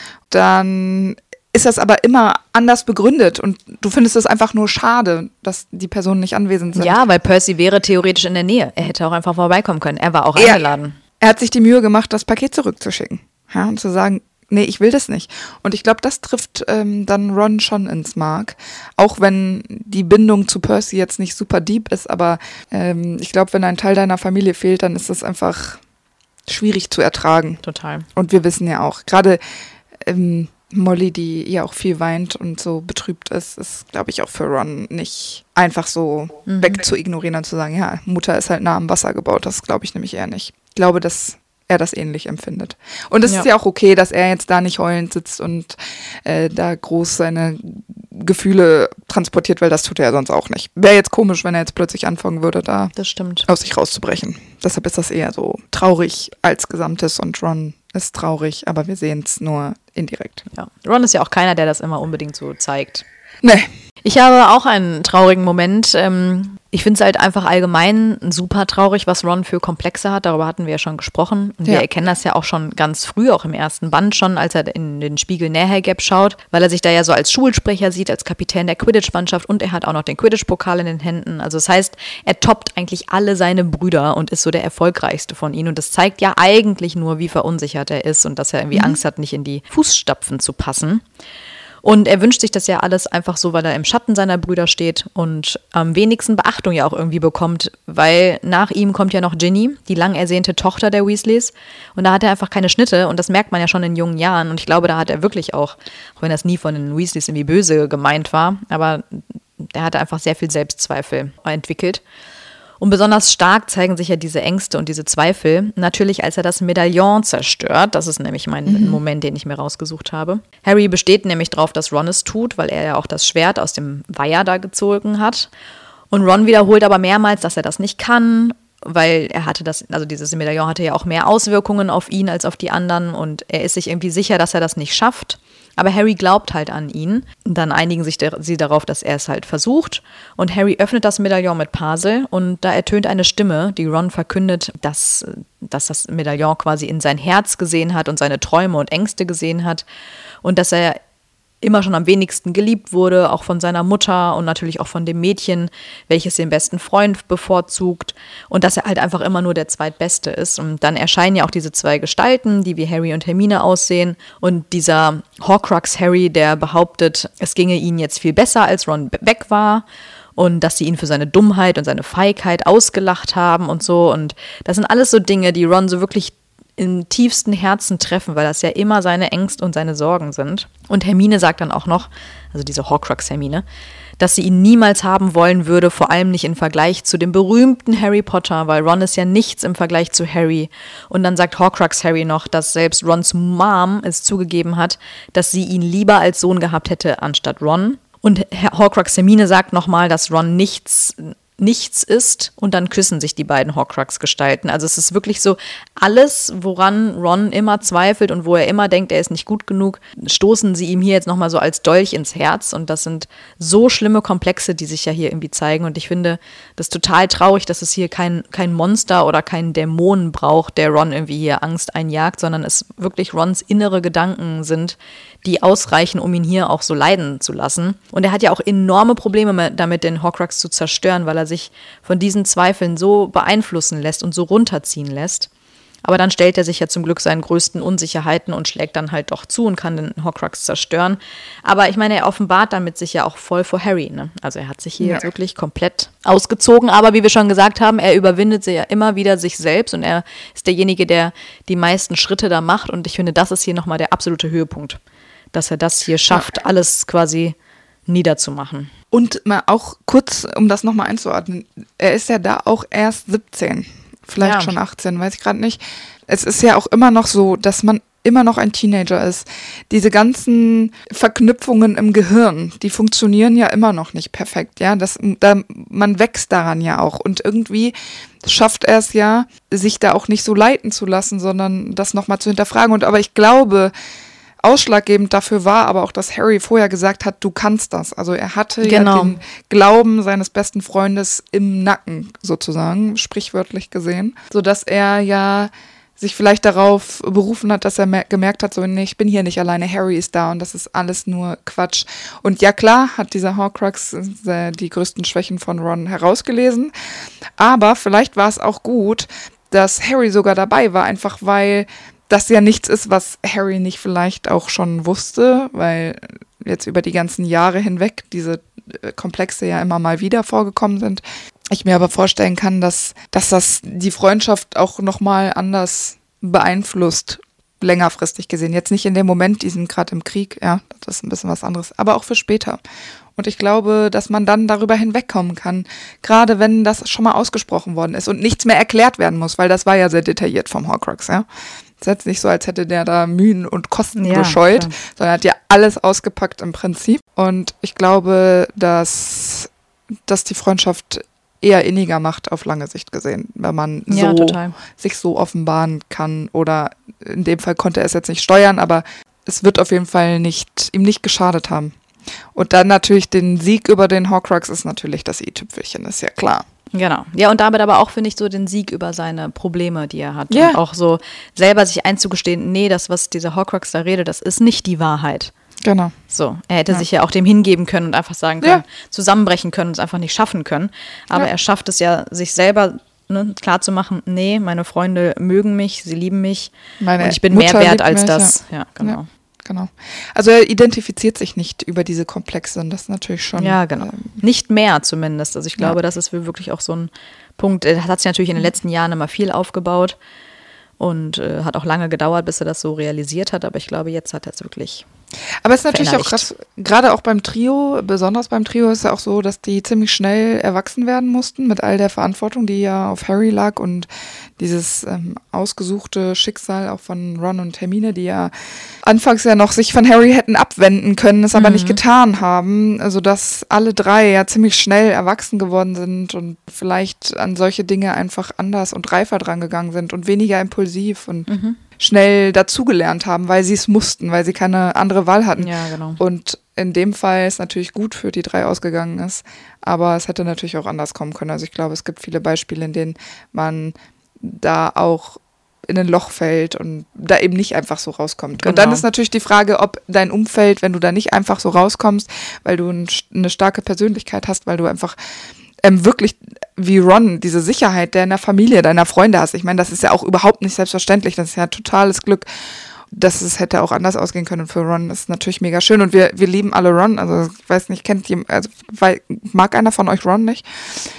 Dann ist das aber immer anders begründet und du findest es einfach nur schade, dass die Personen nicht anwesend sind. Ja, weil Percy wäre theoretisch in der Nähe. Er hätte auch einfach vorbeikommen können. Er war auch er, eingeladen. Er hat sich die Mühe gemacht, das Paket zurückzuschicken. Ja, und zu sagen, nee, ich will das nicht. Und ich glaube, das trifft ähm, dann Ron schon ins Mark. Auch wenn die Bindung zu Percy jetzt nicht super deep ist, aber ähm, ich glaube, wenn ein Teil deiner Familie fehlt, dann ist das einfach schwierig zu ertragen. Total. Und wir wissen ja auch, gerade ähm, Molly, die ja auch viel weint und so betrübt ist, ist, glaube ich, auch für Ron nicht einfach so mhm. weg zu ignorieren und zu sagen, ja, Mutter ist halt nah am Wasser gebaut. Das glaube ich nämlich eher nicht. Ich glaube, dass er das ähnlich empfindet. Und es ja. ist ja auch okay, dass er jetzt da nicht heulend sitzt und äh, da groß seine Gefühle transportiert, weil das tut er ja sonst auch nicht. Wäre jetzt komisch, wenn er jetzt plötzlich anfangen würde, da das stimmt. aus sich rauszubrechen. Deshalb ist das eher so traurig als Gesamtes und Ron ist traurig, aber wir sehen es nur indirekt. Ja. Ron ist ja auch keiner, der das immer unbedingt so zeigt. Nee. Ich habe auch einen traurigen Moment. Ähm, ich finde es halt einfach allgemein super traurig, was Ron für Komplexe hat. Darüber hatten wir ja schon gesprochen. Und ja. wir erkennen das ja auch schon ganz früh, auch im ersten Band schon, als er in den Spiegel Näher Gap schaut, weil er sich da ja so als Schulsprecher sieht, als Kapitän der Quidditch-Mannschaft und er hat auch noch den Quidditch-Pokal in den Händen. Also das heißt, er toppt eigentlich alle seine Brüder und ist so der erfolgreichste von ihnen. Und das zeigt ja eigentlich nur, wie verunsichert er ist und dass er irgendwie mhm. Angst hat, nicht in die Fußstapfen zu passen. Und er wünscht sich das ja alles einfach so, weil er im Schatten seiner Brüder steht und am wenigsten Beachtung ja auch irgendwie bekommt, weil nach ihm kommt ja noch Ginny, die lang ersehnte Tochter der Weasleys. Und da hat er einfach keine Schnitte und das merkt man ja schon in jungen Jahren. Und ich glaube, da hat er wirklich auch, auch wenn das nie von den Weasleys irgendwie böse gemeint war, aber er hatte einfach sehr viel Selbstzweifel entwickelt. Und besonders stark zeigen sich ja diese Ängste und diese Zweifel natürlich, als er das Medaillon zerstört. Das ist nämlich mein mhm. Moment, den ich mir rausgesucht habe. Harry besteht nämlich darauf, dass Ron es tut, weil er ja auch das Schwert aus dem Weiher da gezogen hat. Und Ron wiederholt aber mehrmals, dass er das nicht kann, weil er hatte das, also dieses Medaillon hatte ja auch mehr Auswirkungen auf ihn als auf die anderen und er ist sich irgendwie sicher, dass er das nicht schafft. Aber Harry glaubt halt an ihn. Und dann einigen sich der, sie darauf, dass er es halt versucht. Und Harry öffnet das Medaillon mit Parsel und da ertönt eine Stimme, die Ron verkündet, dass, dass das Medaillon quasi in sein Herz gesehen hat und seine Träume und Ängste gesehen hat. Und dass er immer schon am wenigsten geliebt wurde, auch von seiner Mutter und natürlich auch von dem Mädchen, welches den besten Freund bevorzugt und dass er halt einfach immer nur der Zweitbeste ist. Und dann erscheinen ja auch diese zwei Gestalten, die wie Harry und Hermine aussehen und dieser Horcrux Harry, der behauptet, es ginge ihnen jetzt viel besser, als Ron weg war und dass sie ihn für seine Dummheit und seine Feigheit ausgelacht haben und so. Und das sind alles so Dinge, die Ron so wirklich im tiefsten Herzen treffen, weil das ja immer seine Ängste und seine Sorgen sind. Und Hermine sagt dann auch noch, also diese Horcrux Hermine, dass sie ihn niemals haben wollen würde, vor allem nicht im Vergleich zu dem berühmten Harry Potter, weil Ron ist ja nichts im Vergleich zu Harry. Und dann sagt Horcrux Harry noch, dass selbst Rons Mom es zugegeben hat, dass sie ihn lieber als Sohn gehabt hätte anstatt Ron. Und Horcrux Hermine sagt nochmal, dass Ron nichts nichts ist und dann küssen sich die beiden Horcrux-Gestalten. Also es ist wirklich so, alles, woran Ron immer zweifelt und wo er immer denkt, er ist nicht gut genug, stoßen sie ihm hier jetzt nochmal so als Dolch ins Herz und das sind so schlimme Komplexe, die sich ja hier irgendwie zeigen und ich finde das total traurig, dass es hier kein, kein Monster oder kein Dämon braucht, der Ron irgendwie hier Angst einjagt, sondern es wirklich Rons innere Gedanken sind, die ausreichen, um ihn hier auch so leiden zu lassen. Und er hat ja auch enorme Probleme damit, den Horcrux zu zerstören, weil er sich von diesen Zweifeln so beeinflussen lässt und so runterziehen lässt. Aber dann stellt er sich ja zum Glück seinen größten Unsicherheiten und schlägt dann halt doch zu und kann den Horcrux zerstören. Aber ich meine, er offenbart damit sich ja auch voll vor Harry, ne? Also er hat sich hier ja. jetzt wirklich komplett ausgezogen. Aber wie wir schon gesagt haben, er überwindet ja immer wieder sich selbst und er ist derjenige, der die meisten Schritte da macht. Und ich finde, das ist hier nochmal der absolute Höhepunkt, dass er das hier schafft, ja. alles quasi niederzumachen. Und mal auch kurz, um das nochmal einzuordnen, er ist ja da auch erst siebzehn, vielleicht ja. schon achtzehn, weiß ich gerade nicht. Es ist ja auch immer noch so, dass man immer noch ein Teenager ist. Diese ganzen Verknüpfungen im Gehirn, die funktionieren ja immer noch nicht perfekt, ja. Das, da, man wächst daran ja auch und irgendwie schafft er es ja, sich da auch nicht so leiten zu lassen, sondern das nochmal zu hinterfragen. Und aber ich glaube, ausschlaggebend dafür war aber auch, dass Harry vorher gesagt hat, du kannst das. Also er hatte Genau. ja den Glauben seines besten Freundes im Nacken sozusagen, sprichwörtlich gesehen, sodass er ja sich vielleicht darauf berufen hat, dass er mer- gemerkt hat, so, nee, ich bin hier nicht alleine, Harry ist da und das ist alles nur Quatsch. Und ja klar hat dieser Horcrux äh, die größten Schwächen von Ron herausgelesen, aber vielleicht war es auch gut, dass Harry sogar dabei war, einfach weil das ja nichts ist, was Harry nicht vielleicht auch schon wusste, weil jetzt über die ganzen Jahre hinweg diese Komplexe ja immer mal wieder vorgekommen sind. Ich mir aber vorstellen kann, dass, dass das die Freundschaft auch nochmal anders beeinflusst, längerfristig gesehen. Jetzt nicht in dem Moment, die sind gerade im Krieg, ja, das ist ein bisschen was anderes, aber auch für später. Und ich glaube, dass man dann darüber hinwegkommen kann, gerade wenn das schon mal ausgesprochen worden ist und nichts mehr erklärt werden muss, weil das war ja sehr detailliert vom Horcrux, ja. Es ist jetzt nicht so, als hätte der da Mühen und Kosten Ja, gescheut, klar. sondern hat ja alles ausgepackt im Prinzip. Und ich glaube, dass, dass die Freundschaft eher inniger macht auf lange Sicht gesehen, wenn man Ja, so total. sich so offenbaren kann. Oder in dem Fall konnte er es jetzt nicht steuern, aber es wird auf jeden Fall nicht, ihm nicht geschadet haben. Und dann natürlich den Sieg über den Horcrux ist natürlich das i-Tüpfelchen, ist ja klar. Genau. Ja, und damit aber auch, finde ich, so den Sieg über seine Probleme, die er hat. Ja. Und auch so selber sich einzugestehen, nee, das, was dieser Horcrux da redet, das ist nicht die Wahrheit. Genau. So, er hätte Ja. sich ja auch dem hingeben können und einfach sagen können, Ja. zusammenbrechen können und es einfach nicht schaffen können. Aber Ja. er schafft es ja, sich selber ne, klar zu machen, nee, meine Freunde mögen mich, sie lieben mich Meine und ich bin Mutter mehr wert liebt als mich, das. Ja, genau. Ja. Genau. Also er identifiziert sich nicht über diese Komplexe und das ist natürlich schon. Ja, genau. Ähm, Nicht mehr zumindest. Also ich glaube, Ja. das ist wirklich auch so ein Punkt. Das hat sich natürlich in den letzten Jahren immer viel aufgebaut und äh, hat auch lange gedauert, bis er das so realisiert hat. Aber ich glaube, jetzt hat er es wirklich. Aber es ist natürlich auch verinnerlicht. krass, gerade auch beim Trio, besonders beim Trio ist ja auch so, dass die ziemlich schnell erwachsen werden mussten mit all der Verantwortung, die ja auf Harry lag und dieses ähm, ausgesuchte Schicksal auch von Ron und Hermine, die ja anfangs ja noch sich von Harry hätten abwenden können, es aber nicht getan haben, also dass alle drei ja ziemlich schnell erwachsen geworden sind und vielleicht an solche Dinge einfach anders und reifer dran gegangen sind und weniger impulsiv und schnell dazugelernt haben, weil sie es mussten, weil sie keine andere Wahl hatten. Ja, genau. Und in dem Fall ist natürlich gut für die drei ausgegangen ist, aber es hätte natürlich auch anders kommen können. Also ich glaube, es gibt viele Beispiele, in denen man da auch in ein Loch fällt und da eben nicht einfach so rauskommt. Genau. Und dann ist natürlich die Frage, ob dein Umfeld, wenn du da nicht einfach so rauskommst, weil du ein, eine starke Persönlichkeit hast, weil du einfach ähm, wirklich wie Ron diese Sicherheit deiner Familie, deiner Freunde hast. Ich meine, das ist ja auch überhaupt nicht selbstverständlich. Das ist ja totales Glück. dass es hätte auch anders ausgehen können. Und für Ron ist natürlich mega schön. Und wir, wir lieben alle Ron. Also ich weiß nicht, kennt jemand, also weil, mag einer von euch Ron nicht?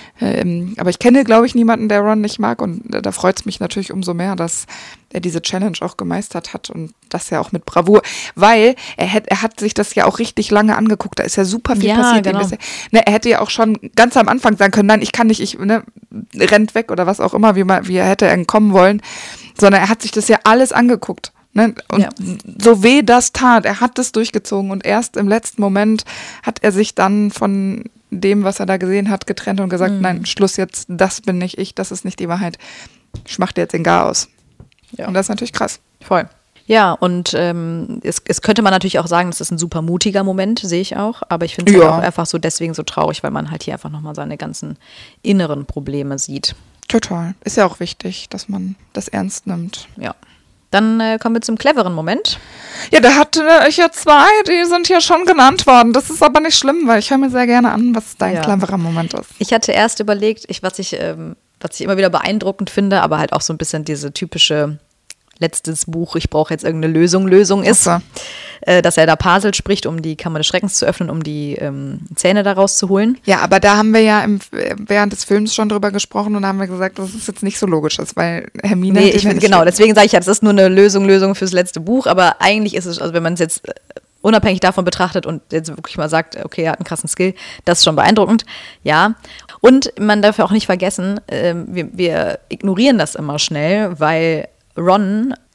Ähm, aber ich kenne, glaube ich, niemanden, der Ron nicht mag. Und äh, da freut es mich natürlich umso mehr, dass er diese Challenge auch gemeistert hat und das ja auch mit Bravour. Weil er, hätt, er hat sich das ja auch richtig lange angeguckt. Da ist ja super viel Ja, passiert. genau. Ihm ist ja, ne, er hätte ja auch schon ganz am Anfang sagen können, nein, ich kann nicht, ich ne, rennt weg oder was auch immer, wie, man, wie er hätte entkommen wollen. Sondern er hat sich das ja alles angeguckt. Ne? Und Ja. so weh das tat, er hat das durchgezogen und erst im letzten Moment hat er sich dann von dem, was er da gesehen hat, getrennt und gesagt, Mhm. nein, Schluss jetzt, das bin nicht ich, das ist nicht die Wahrheit. Ich mach dir jetzt den Gar aus. Ja. Und das ist natürlich krass. Voll. Ja, und ähm, es, es könnte man natürlich auch sagen, das ist ein super mutiger Moment, sehe ich auch. Aber ich finde es Ja. halt auch einfach so deswegen so traurig, weil man halt hier einfach nochmal seine ganzen inneren Probleme sieht. Total. Ist ja auch wichtig, dass man das ernst nimmt. Ja. Dann äh, kommen wir zum cleveren Moment. Ja, da hatte ich ja zwei, die sind hier schon genannt worden. Das ist aber nicht schlimm, weil ich höre mir sehr gerne an, was dein Ja. cleverer Moment ist. Ich hatte erst überlegt, ich, was, ich, ähm, was ich immer wieder beeindruckend finde, aber halt auch so ein bisschen diese typische letztes Buch, ich brauche jetzt irgendeine Lösung, Lösung ist, Ach äh, dass er da Parsel spricht, um die Kammer des Schreckens zu öffnen, um die ähm, Zähne daraus zu holen. Ja, aber da haben wir ja im, während des Films schon drüber gesprochen und haben wir gesagt, dass es jetzt nicht so logisch ist, weil Hermine... Nee, hat ich den find, ja genau, nicht- deswegen sage ich ja, das ist nur eine Lösung, Lösung fürs letzte Buch, aber eigentlich ist es, also wenn man es jetzt äh, unabhängig davon betrachtet und jetzt wirklich mal sagt, okay, er hat einen krassen Skill, das ist schon beeindruckend, ja. Und man darf ja auch nicht vergessen, ähm, wir, wir ignorieren das immer schnell, weil Ron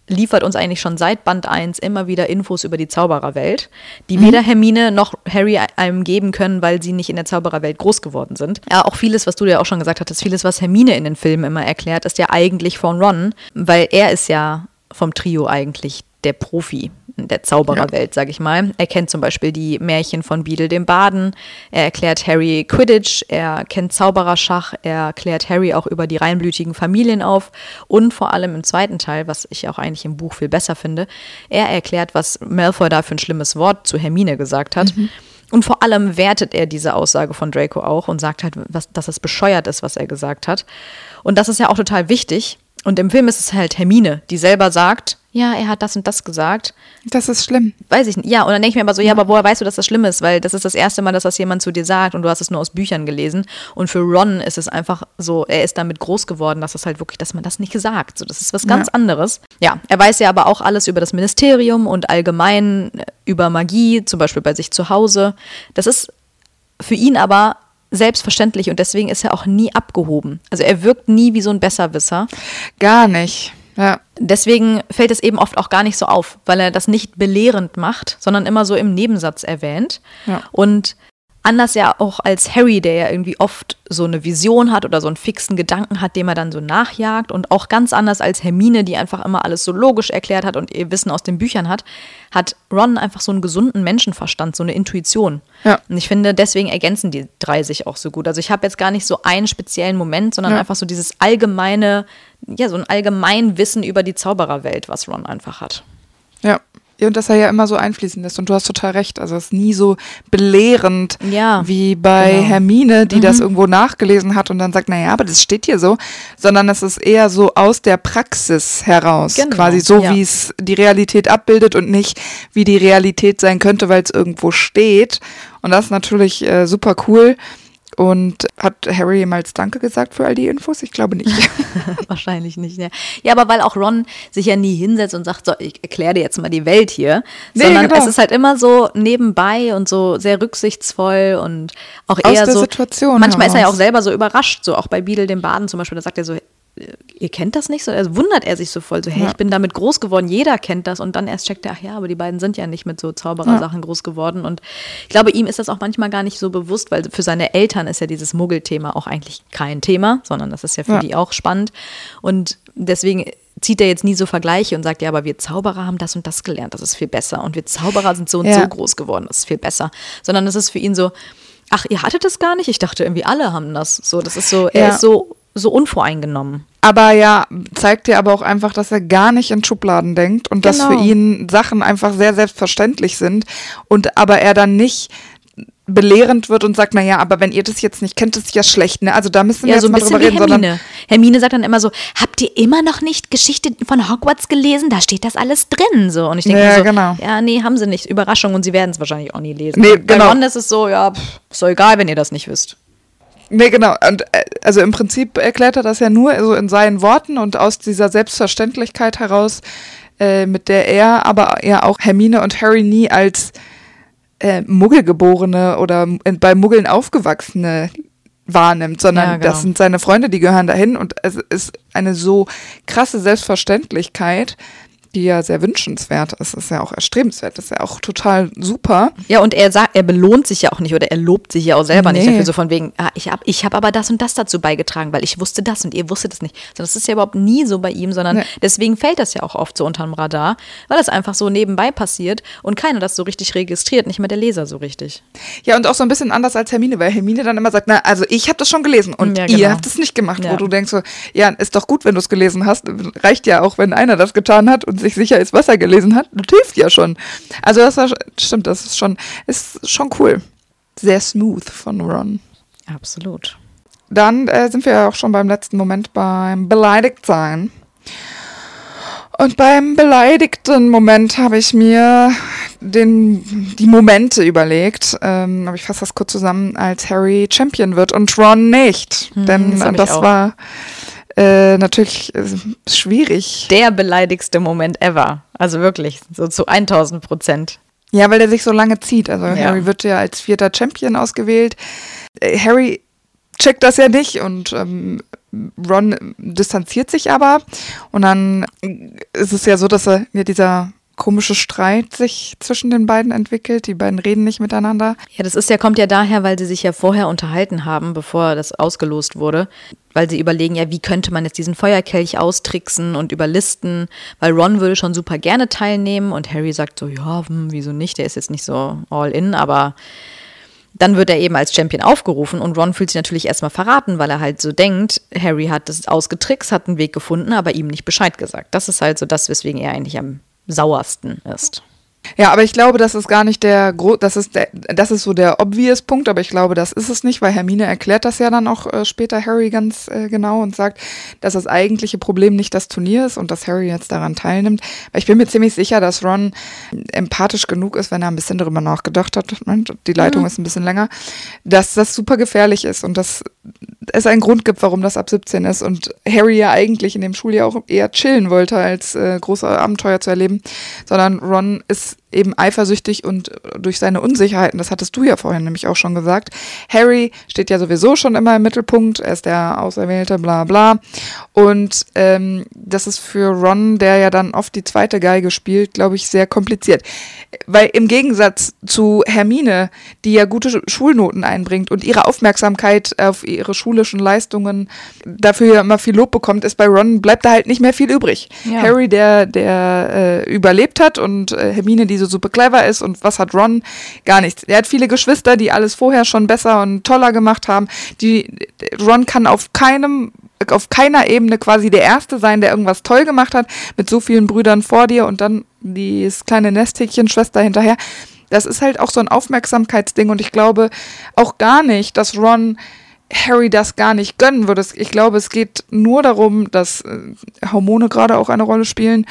liefert uns eigentlich schon seit Band eins immer wieder Infos über die Zaubererwelt, die mhm. weder Hermine noch Harry einem geben können, weil sie nicht in der Zaubererwelt groß geworden sind. Ja, auch vieles, was du ja auch schon gesagt hattest, vieles, was Hermine in den Filmen immer erklärt, ist ja eigentlich von Ron, weil er ist ja vom Trio eigentlich der Profi der Zaubererwelt, ja. sag ich mal. Er kennt zum Beispiel die Märchen von Beedle dem Baden, er erklärt Harry Quidditch, er kennt Zaubererschach, er klärt Harry auch über die reinblütigen Familien auf und vor allem im zweiten Teil, was ich auch eigentlich im Buch viel besser finde, er erklärt, was Malfoy da für ein schlimmes Wort zu Hermine gesagt hat. Mhm. Und vor allem wertet er diese Aussage von Draco auch und sagt halt, was, dass es bescheuert ist, was er gesagt hat. Und das ist ja auch total wichtig. Und im Film ist es halt Hermine, die selber sagt, ja, er hat das und das gesagt. Das ist schlimm. Weiß ich nicht. Ja, und dann denke ich mir aber so, ja, aber woher weißt du, dass das schlimm ist? Weil das ist das erste Mal, dass das jemand zu dir sagt und du hast es nur aus Büchern gelesen. Und für Ron ist es einfach so, er ist damit groß geworden, dass es halt wirklich, dass man das nicht sagt. So, das ist was ganz ja. anderes. Ja, er weiß ja aber auch alles über das Ministerium und allgemein über Magie, zum Beispiel bei sich zu Hause. Das ist für ihn aber selbstverständlich und deswegen ist er auch nie abgehoben. Also er wirkt nie wie so ein Besserwisser. Gar nicht. Ja. Deswegen fällt es eben oft auch gar nicht so auf, weil er das nicht belehrend macht, sondern immer so im Nebensatz erwähnt. Ja. Und anders ja auch als Harry, der ja irgendwie oft so eine Vision hat oder so einen fixen Gedanken hat, dem er dann so nachjagt. Und auch ganz anders als Hermine, die einfach immer alles so logisch erklärt hat und ihr Wissen aus den Büchern hat, hat Ron einfach so einen gesunden Menschenverstand, so eine Intuition. Ja. Und ich finde, deswegen ergänzen die drei sich auch so gut. Also ich habe jetzt gar nicht so einen speziellen Moment, sondern ja. einfach so dieses allgemeine, ja, so ein Allgemeinwissen über die Zaubererwelt, was Ron einfach hat. Ja. Und dass er ja immer so einfließen lässt. Und du hast total recht. Also es ist nie so belehrend ja, wie bei genau. Hermine, die mhm. das irgendwo nachgelesen hat und dann sagt, naja, aber das steht hier so. Sondern es ist eher so aus der Praxis heraus. Genau. Quasi so, ja. wie es die Realität abbildet und nicht, wie die Realität sein könnte, weil es irgendwo steht. Und das ist natürlich äh, super cool. Und hat Harry jemals Danke gesagt für all die Infos? Ich glaube nicht. Wahrscheinlich nicht, ne? Ja, aber weil auch Ron sich ja nie hinsetzt und sagt, so, ich erkläre dir jetzt mal die Welt hier. Nee, sondern genau. es ist halt immer so nebenbei und so sehr rücksichtsvoll und auch Aus eher der so. Situation manchmal heraus. ist er ja auch selber so überrascht, so auch bei Beedle dem Baden zum Beispiel, da sagt er so, ihr kennt das nicht so? Also wundert er sich so voll, so, hey, ja. ich bin damit groß geworden, jeder kennt das und dann erst checkt er, ach ja, aber die beiden sind ja nicht mit so Zauberersachen ja. groß geworden und ich glaube, ihm ist das auch manchmal gar nicht so bewusst, weil für seine Eltern ist ja dieses Muggelthema auch eigentlich kein Thema, sondern das ist ja für ja. die auch spannend und deswegen zieht er jetzt nie so Vergleiche und sagt, ja, aber wir Zauberer haben das und das gelernt, das ist viel besser und wir Zauberer sind so und ja. so groß geworden, das ist viel besser, sondern es ist für ihn so, ach, ihr hattet das gar nicht? Ich dachte irgendwie alle haben das, so, das ist so, er ja. ist so so unvoreingenommen. Aber ja, zeigt dir aber auch einfach, dass er gar nicht in Schubladen denkt und genau. dass für ihn Sachen einfach sehr selbstverständlich sind und aber er dann nicht belehrend wird und sagt, naja, aber wenn ihr das jetzt nicht kennt, ist es ja schlecht, ne? Also da müssen wir ja, jetzt so ein mal bisschen drüber wie reden. Hermine. Hermine sagt dann immer so, habt ihr immer noch nicht Geschichte von Hogwarts gelesen? Da steht das alles drin. So. Und ich denke ja, mir so, genau. ja, nee, haben sie nicht. Überraschung und sie werden es wahrscheinlich auch nie lesen. Nee, und bei genau. Ron ist es so, ja, pff, ist doch egal, wenn ihr das nicht wisst. Nee, genau. Und also im Prinzip erklärt er das ja nur so in seinen Worten und aus dieser Selbstverständlichkeit heraus, äh, mit der er, aber ja auch Hermine und Harry nie als äh, Muggelgeborene oder bei Muggeln aufgewachsene wahrnimmt, sondern ja, genau. das sind seine Freunde, die gehören dahin und es ist eine so krasse Selbstverständlichkeit, die ja sehr wünschenswert ist. Das ist ja auch erstrebenswert, das ist ja auch total super. Ja, und er sagt, er belohnt sich ja auch nicht oder er lobt sich ja auch selber nee. nicht dafür, so von wegen, ah, ich habe ich hab aber das und das dazu beigetragen, weil ich wusste das und ihr wusstet das nicht. Also das ist ja überhaupt nie so bei ihm, sondern nee. deswegen fällt das ja auch oft so unterm Radar, weil das einfach so nebenbei passiert und keiner das so richtig registriert, nicht mal der Leser so richtig. Ja, und auch so ein bisschen anders als Hermine, weil Hermine dann immer sagt, na, also ich habe das schon gelesen und ja, genau. ihr habt es nicht gemacht, ja. wo du denkst so, ja, ist doch gut, wenn du es gelesen hast, reicht ja auch, wenn einer das getan hat und sich sicher ist, was er gelesen hat, das hilft ja schon. Also das war, stimmt, das ist schon, ist schon cool. Sehr smooth von Ron. Absolut. Dann äh, sind wir ja auch schon beim letzten Moment beim Beleidigtsein. Und beim beleidigten Moment habe ich mir den, die Momente überlegt, ähm, aber ich fasse das kurz zusammen, als Harry Champion wird und Ron nicht. Hm, Denn das, das war Äh, natürlich äh, schwierig. Der beleidigste Moment ever. Also wirklich, so zu tausend Prozent. Ja, weil der sich so lange zieht. Also ja. Harry wird ja als vierter Champion ausgewählt. Äh, Harry checkt das ja nicht und ähm, Ron distanziert sich aber und dann ist es ja so, dass er ja dieser komische Streit sich zwischen den beiden entwickelt. Die beiden reden nicht miteinander. Ja, das ist ja, kommt ja daher, weil sie sich ja vorher unterhalten haben, bevor das ausgelost wurde. Weil sie überlegen, ja, wie könnte man jetzt diesen Feuerkelch austricksen und überlisten, weil Ron würde schon super gerne teilnehmen und Harry sagt so, ja, hm, wieso nicht, der ist jetzt nicht so all in, aber dann wird er eben als Champion aufgerufen und Ron fühlt sich natürlich erstmal verraten, weil er halt so denkt, Harry hat das ausgetrickst, hat einen Weg gefunden, aber ihm nicht Bescheid gesagt. Das ist halt so das, weswegen er eigentlich am sauersten ist. Ja, aber ich glaube, das ist gar nicht der, Gro- das ist der, das ist so der obvious Punkt, aber ich glaube, das ist es nicht, weil Hermine erklärt das ja dann auch äh, später Harry ganz äh, genau und sagt, dass das eigentliche Problem nicht das Turnier ist und dass Harry jetzt daran teilnimmt. Weil ich bin mir ziemlich sicher, dass Ron empathisch genug ist, wenn er ein bisschen darüber nachgedacht hat, die Leitung mhm. ist ein bisschen länger, dass das super gefährlich ist und dass es einen Grund gibt, warum das ab siebzehn ist und Harry ja eigentlich in dem Schuljahr auch eher chillen wollte, als äh, große Abenteuer zu erleben, sondern Ron ist eben eifersüchtig und durch seine Unsicherheiten, das hattest du ja vorhin nämlich auch schon gesagt. Harry steht ja sowieso schon immer im Mittelpunkt, er ist der Auserwählte, bla bla. Und ähm, das ist für Ron, der ja dann oft die zweite Geige spielt, glaube ich, sehr kompliziert. Weil im Gegensatz zu Hermine, die ja gute Schulnoten einbringt und ihre Aufmerksamkeit auf ihre schulischen Leistungen dafür ja immer viel Lob bekommt, ist bei Ron, bleibt da halt nicht mehr viel übrig. Ja. Harry, der, der äh, überlebt hat und äh, Hermine, die so super clever ist und was hat Ron? Gar nichts. Er hat viele Geschwister, die alles vorher schon besser und toller gemacht haben. Die, Ron kann auf keinem, auf keiner Ebene quasi der Erste sein, der irgendwas toll gemacht hat, mit so vielen Brüdern vor dir und dann dieses kleine Nesthäkchen, Schwester hinterher. Das ist halt auch so ein Aufmerksamkeitsding und ich glaube auch gar nicht, dass Ron Harry das gar nicht gönnen würde. Ich glaube, es geht nur darum, dass Hormone gerade auch eine Rolle spielen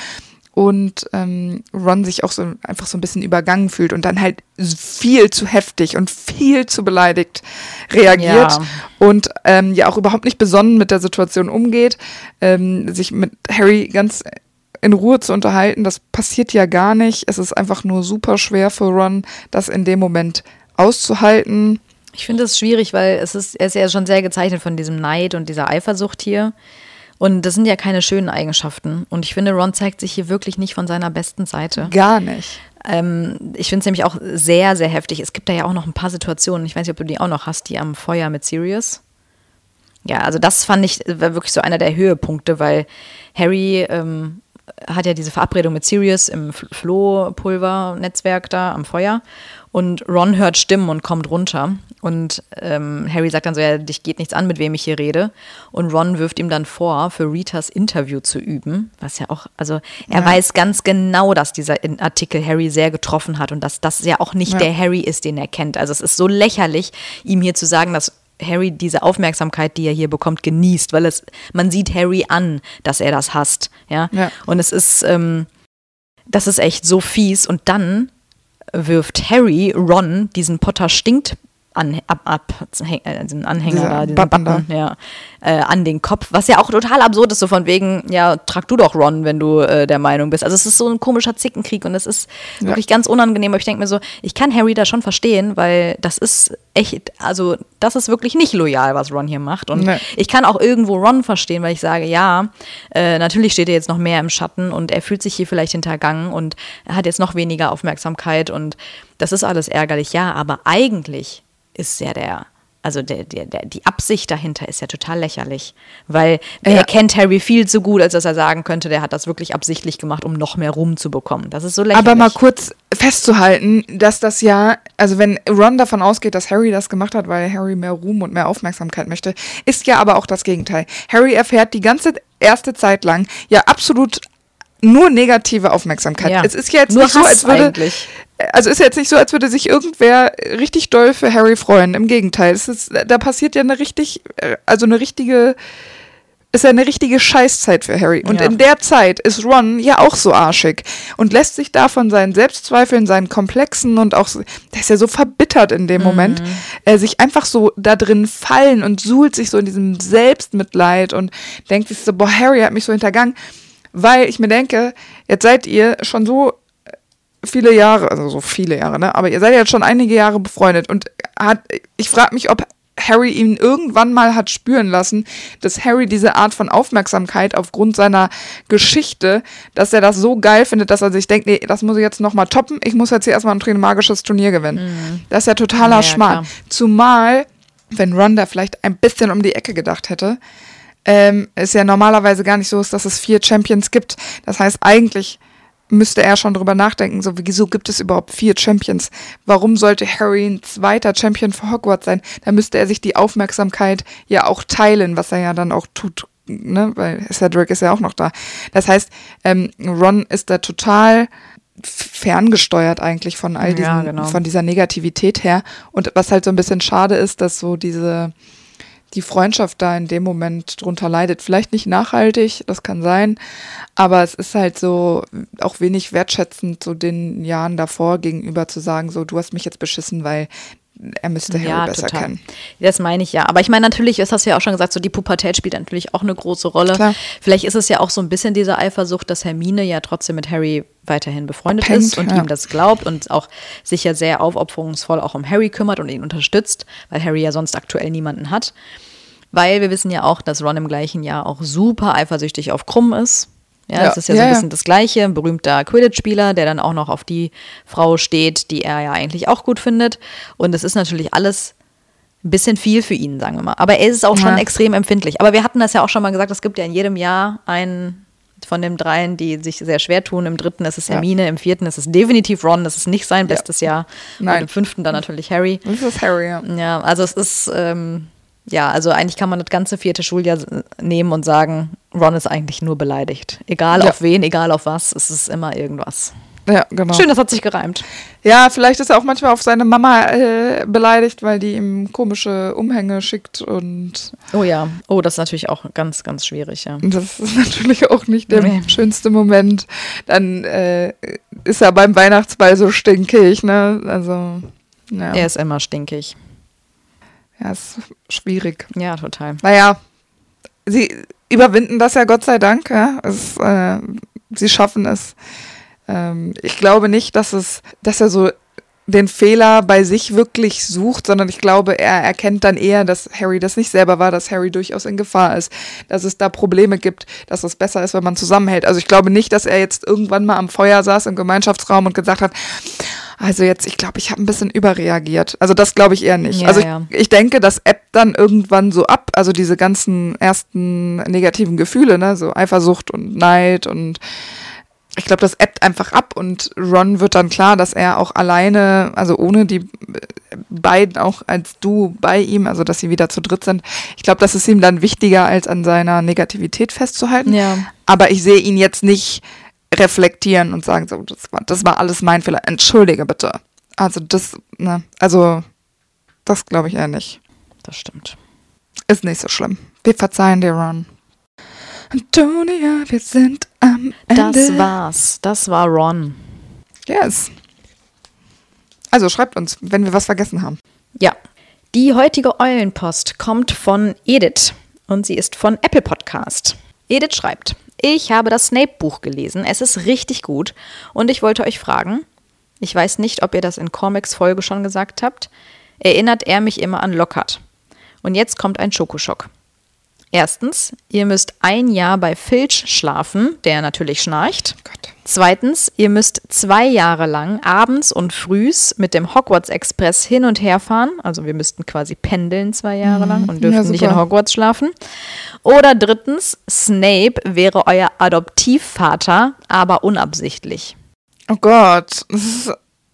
und ähm, Ron sich auch so einfach so ein bisschen übergangen fühlt und dann halt viel zu heftig und viel zu beleidigt reagiert ja. und ähm, ja auch überhaupt nicht besonnen mit der Situation umgeht, ähm, sich mit Harry ganz in Ruhe zu unterhalten, das passiert ja gar nicht. Es ist einfach nur super schwer für Ron, das in dem Moment auszuhalten. Ich finde es schwierig, weil es ist, er ist ja schon sehr gezeichnet von diesem Neid und dieser Eifersucht hier. Und das sind ja keine schönen Eigenschaften. Und ich finde, Ron zeigt sich hier wirklich nicht von seiner besten Seite. Gar nicht. Ähm, ich finde es nämlich auch sehr, sehr heftig. Es gibt da ja auch noch ein paar Situationen, ich weiß nicht, ob du die auch noch hast, die am Feuer mit Sirius. Ja, also das fand ich, war wirklich so einer der Höhepunkte, weil Harry ähm, hat ja diese Verabredung mit Sirius im Flohpulver-Netzwerk da am Feuer. Und Ron hört Stimmen und kommt runter. Und ähm, Harry sagt dann so, ja, dich geht nichts an, mit wem ich hier rede. Und Ron wirft ihm dann vor, für Ritas Interview zu üben. Was ja auch, also er ja. weiß ganz genau, dass dieser Artikel Harry sehr getroffen hat und dass das ja auch nicht ja. der Harry ist, den er kennt. Also es ist so lächerlich, ihm hier zu sagen, dass Harry diese Aufmerksamkeit, die er hier bekommt, genießt. Weil es, man sieht Harry an, dass er das hasst. Ja? ja. Und es ist, ähm, das ist echt so fies. Und dann wirft Harry Ron diesen Potter stinkt an, ab, ab, diesen Anhänger Dieser da, diesen Button, Button, ja, äh, an den Kopf, was ja auch total absurd ist, so von wegen, ja, trag du doch Ron, wenn du äh, der Meinung bist. Also es ist so ein komischer Zickenkrieg und es ist ja. wirklich ganz unangenehm, aber ich denke mir so, ich kann Harry da schon verstehen, weil das ist echt, also das ist wirklich nicht loyal, was Ron hier macht und nee. ich kann auch irgendwo Ron verstehen, weil ich sage, ja, äh, natürlich steht er jetzt noch mehr im Schatten und er fühlt sich hier vielleicht hintergangen und er hat jetzt noch weniger Aufmerksamkeit und das ist alles ärgerlich, ja, aber eigentlich ist ja der, also der, der, der, die Absicht dahinter ist ja total lächerlich, weil ja. er kennt Harry viel zu gut, als dass er sagen könnte, der hat das wirklich absichtlich gemacht, um noch mehr Ruhm zu bekommen. Das ist so lächerlich. Aber mal kurz festzuhalten, dass das ja, also wenn Ron davon ausgeht, dass Harry das gemacht hat, weil Harry mehr Ruhm und mehr Aufmerksamkeit möchte, ist ja aber auch das Gegenteil. Harry erfährt die ganze erste Zeit lang ja absolut nur negative Aufmerksamkeit. Ja. Es ist ja jetzt nur nicht so, als würde eigentlich. Also ist jetzt nicht so, als würde sich irgendwer richtig doll für Harry freuen. Im Gegenteil, es ist, da passiert ja eine richtig, also eine richtige, ist ja eine richtige Scheißzeit für Harry. Und ja. in der Zeit ist Ron ja auch so arschig und lässt sich da von seinen Selbstzweifeln, seinen Komplexen und auch, der ist ja so verbittert in dem mhm. Moment, äh, sich einfach so da drin fallen und suhlt sich so in diesem Selbstmitleid und denkt sich so, boah, Harry hat mich so hintergangen. Weil ich mir denke, jetzt seid ihr schon so viele Jahre, also so viele Jahre, ne? Aber ihr seid ja jetzt schon einige Jahre befreundet und hat, ich frage mich, ob Harry ihn irgendwann mal hat spüren lassen, dass Harry diese Art von Aufmerksamkeit aufgrund seiner Geschichte, dass er das so geil findet, dass er sich denkt, nee, das muss ich jetzt nochmal toppen, ich muss jetzt hier erstmal ein Trimagisches Turnier gewinnen. Mhm. Das ist ja totaler ja, Schmarrn. Zumal, wenn Ron da vielleicht ein bisschen um die Ecke gedacht hätte, ähm, es ja normalerweise gar nicht so ist, dass es vier Champions gibt. Das heißt, eigentlich müsste er schon drüber nachdenken, so wieso gibt es überhaupt vier Champions? Warum sollte Harry ein zweiter Champion für Hogwarts sein? Da müsste er sich die Aufmerksamkeit ja auch teilen, was er ja dann auch tut, ne? Weil Cedric ist ja auch noch da. Das heißt, ähm, Ron ist da total ferngesteuert eigentlich von all diesen, ja, genau. von dieser Negativität her. Und was halt so ein bisschen schade ist, dass so diese die Freundschaft da in dem Moment drunter leidet. Vielleicht nicht nachhaltig, das kann sein, aber es ist halt so auch wenig wertschätzend, so den Jahren davor gegenüber zu sagen, so, du hast mich jetzt beschissen, weil er müsste Harry ja, besser total. kennen. Das meine ich ja. Aber ich meine natürlich, das hast du ja auch schon gesagt, so die Pubertät spielt natürlich auch eine große Rolle. Klar. Vielleicht ist es ja auch so ein bisschen diese Eifersucht, dass Hermine ja trotzdem mit Harry weiterhin befreundet Pennt, ist und ja. ihm das glaubt und auch sich ja sehr aufopferungsvoll auch um Harry kümmert und ihn unterstützt, weil Harry ja sonst aktuell niemanden hat. Weil wir wissen ja auch, dass Ron im gleichen Jahr auch super eifersüchtig auf Krumm ist. Ja, ja. Das ist ja, ja so ein bisschen ja. das Gleiche. Ein berühmter Quidditch-Spieler, der dann auch noch auf die Frau steht, die er ja eigentlich auch gut findet. Und es ist natürlich alles ein bisschen viel für ihn, sagen wir mal. Aber er ist auch schon ja. extrem empfindlich. Aber wir hatten das ja auch schon mal gesagt, es gibt ja in jedem Jahr einen von den dreien, die sich sehr schwer tun. Im dritten ist es Hermine, ja. im vierten ist es definitiv Ron. Das ist nicht sein bestes ja. Jahr. Nein. Und im fünften dann natürlich Harry. Das ist Harry, ja. Ja, also es ist... Ähm, Ja, also eigentlich kann man das ganze vierte Schuljahr nehmen und sagen, Ron ist eigentlich nur beleidigt. Egal ja. auf wen, egal auf was, es ist immer irgendwas. Ja, genau. Schön, das hat sich gereimt. Ja, vielleicht ist er auch manchmal auf seine Mama äh, beleidigt, weil die ihm komische Umhänge schickt und... Oh ja, oh, das ist natürlich auch ganz, ganz schwierig, ja. Das ist natürlich auch nicht der nee. schönste Moment. Dann äh, ist er beim Weihnachtsball so stinkig, ne? Also, ja. Er ist immer stinkig. Ja, ist schwierig. Ja, total. Naja, sie überwinden das ja Gott sei Dank. Ja? Es, äh, sie schaffen es. Ähm, ich glaube nicht, dass es, dass er so den Fehler bei sich wirklich sucht, sondern ich glaube, er erkennt dann eher, dass Harry das nicht selber war, dass Harry durchaus in Gefahr ist, dass es da Probleme gibt, dass es besser ist, wenn man zusammenhält. Also ich glaube nicht, dass er jetzt irgendwann mal am Feuer saß im Gemeinschaftsraum und gesagt hat, also jetzt, ich glaube, ich habe ein bisschen überreagiert. Also das glaube ich eher nicht. Ja, also ich, ja. ich denke, das ebbt dann irgendwann so ab, also diese ganzen ersten negativen Gefühle, ne, so Eifersucht und Neid und ich glaube, das ebbt einfach ab und Ron wird dann klar, dass er auch alleine, also ohne die beiden auch als Duo bei ihm, also dass sie wieder zu dritt sind, ich glaube, das ist ihm dann wichtiger, als an seiner Negativität festzuhalten. Ja. Aber ich sehe ihn jetzt nicht reflektieren und sagen, so, das war, das war alles mein Fehler, entschuldige bitte. Also das, ne, also das glaube ich eher nicht. Das stimmt. Ist nicht so schlimm. Wir verzeihen dir, Ron. Antonia, wir sind am Ende. Das war's. Das war Ron. Yes. Also schreibt uns, wenn wir was vergessen haben. Ja. Die heutige Eulenpost kommt von Edith und sie ist von Apple Podcast. Edith schreibt: Ich habe das Snape-Buch gelesen. Es ist richtig gut. Und ich wollte euch fragen, ich weiß nicht, ob ihr das in Cormacs Folge schon gesagt habt, erinnert er mich immer an Lockhart. Und jetzt kommt ein Schokoschock. Erstens, ihr müsst ein Jahr bei Filch schlafen, der natürlich schnarcht. Gott. Zweitens, ihr müsst zwei Jahre lang abends und frühs mit dem Hogwarts Express hin und her fahren. Also wir müssten quasi pendeln zwei Jahre lang und dürften ja, nicht in Hogwarts schlafen. Oder drittens, Snape wäre euer Adoptivvater, aber unabsichtlich. Oh Gott, das ist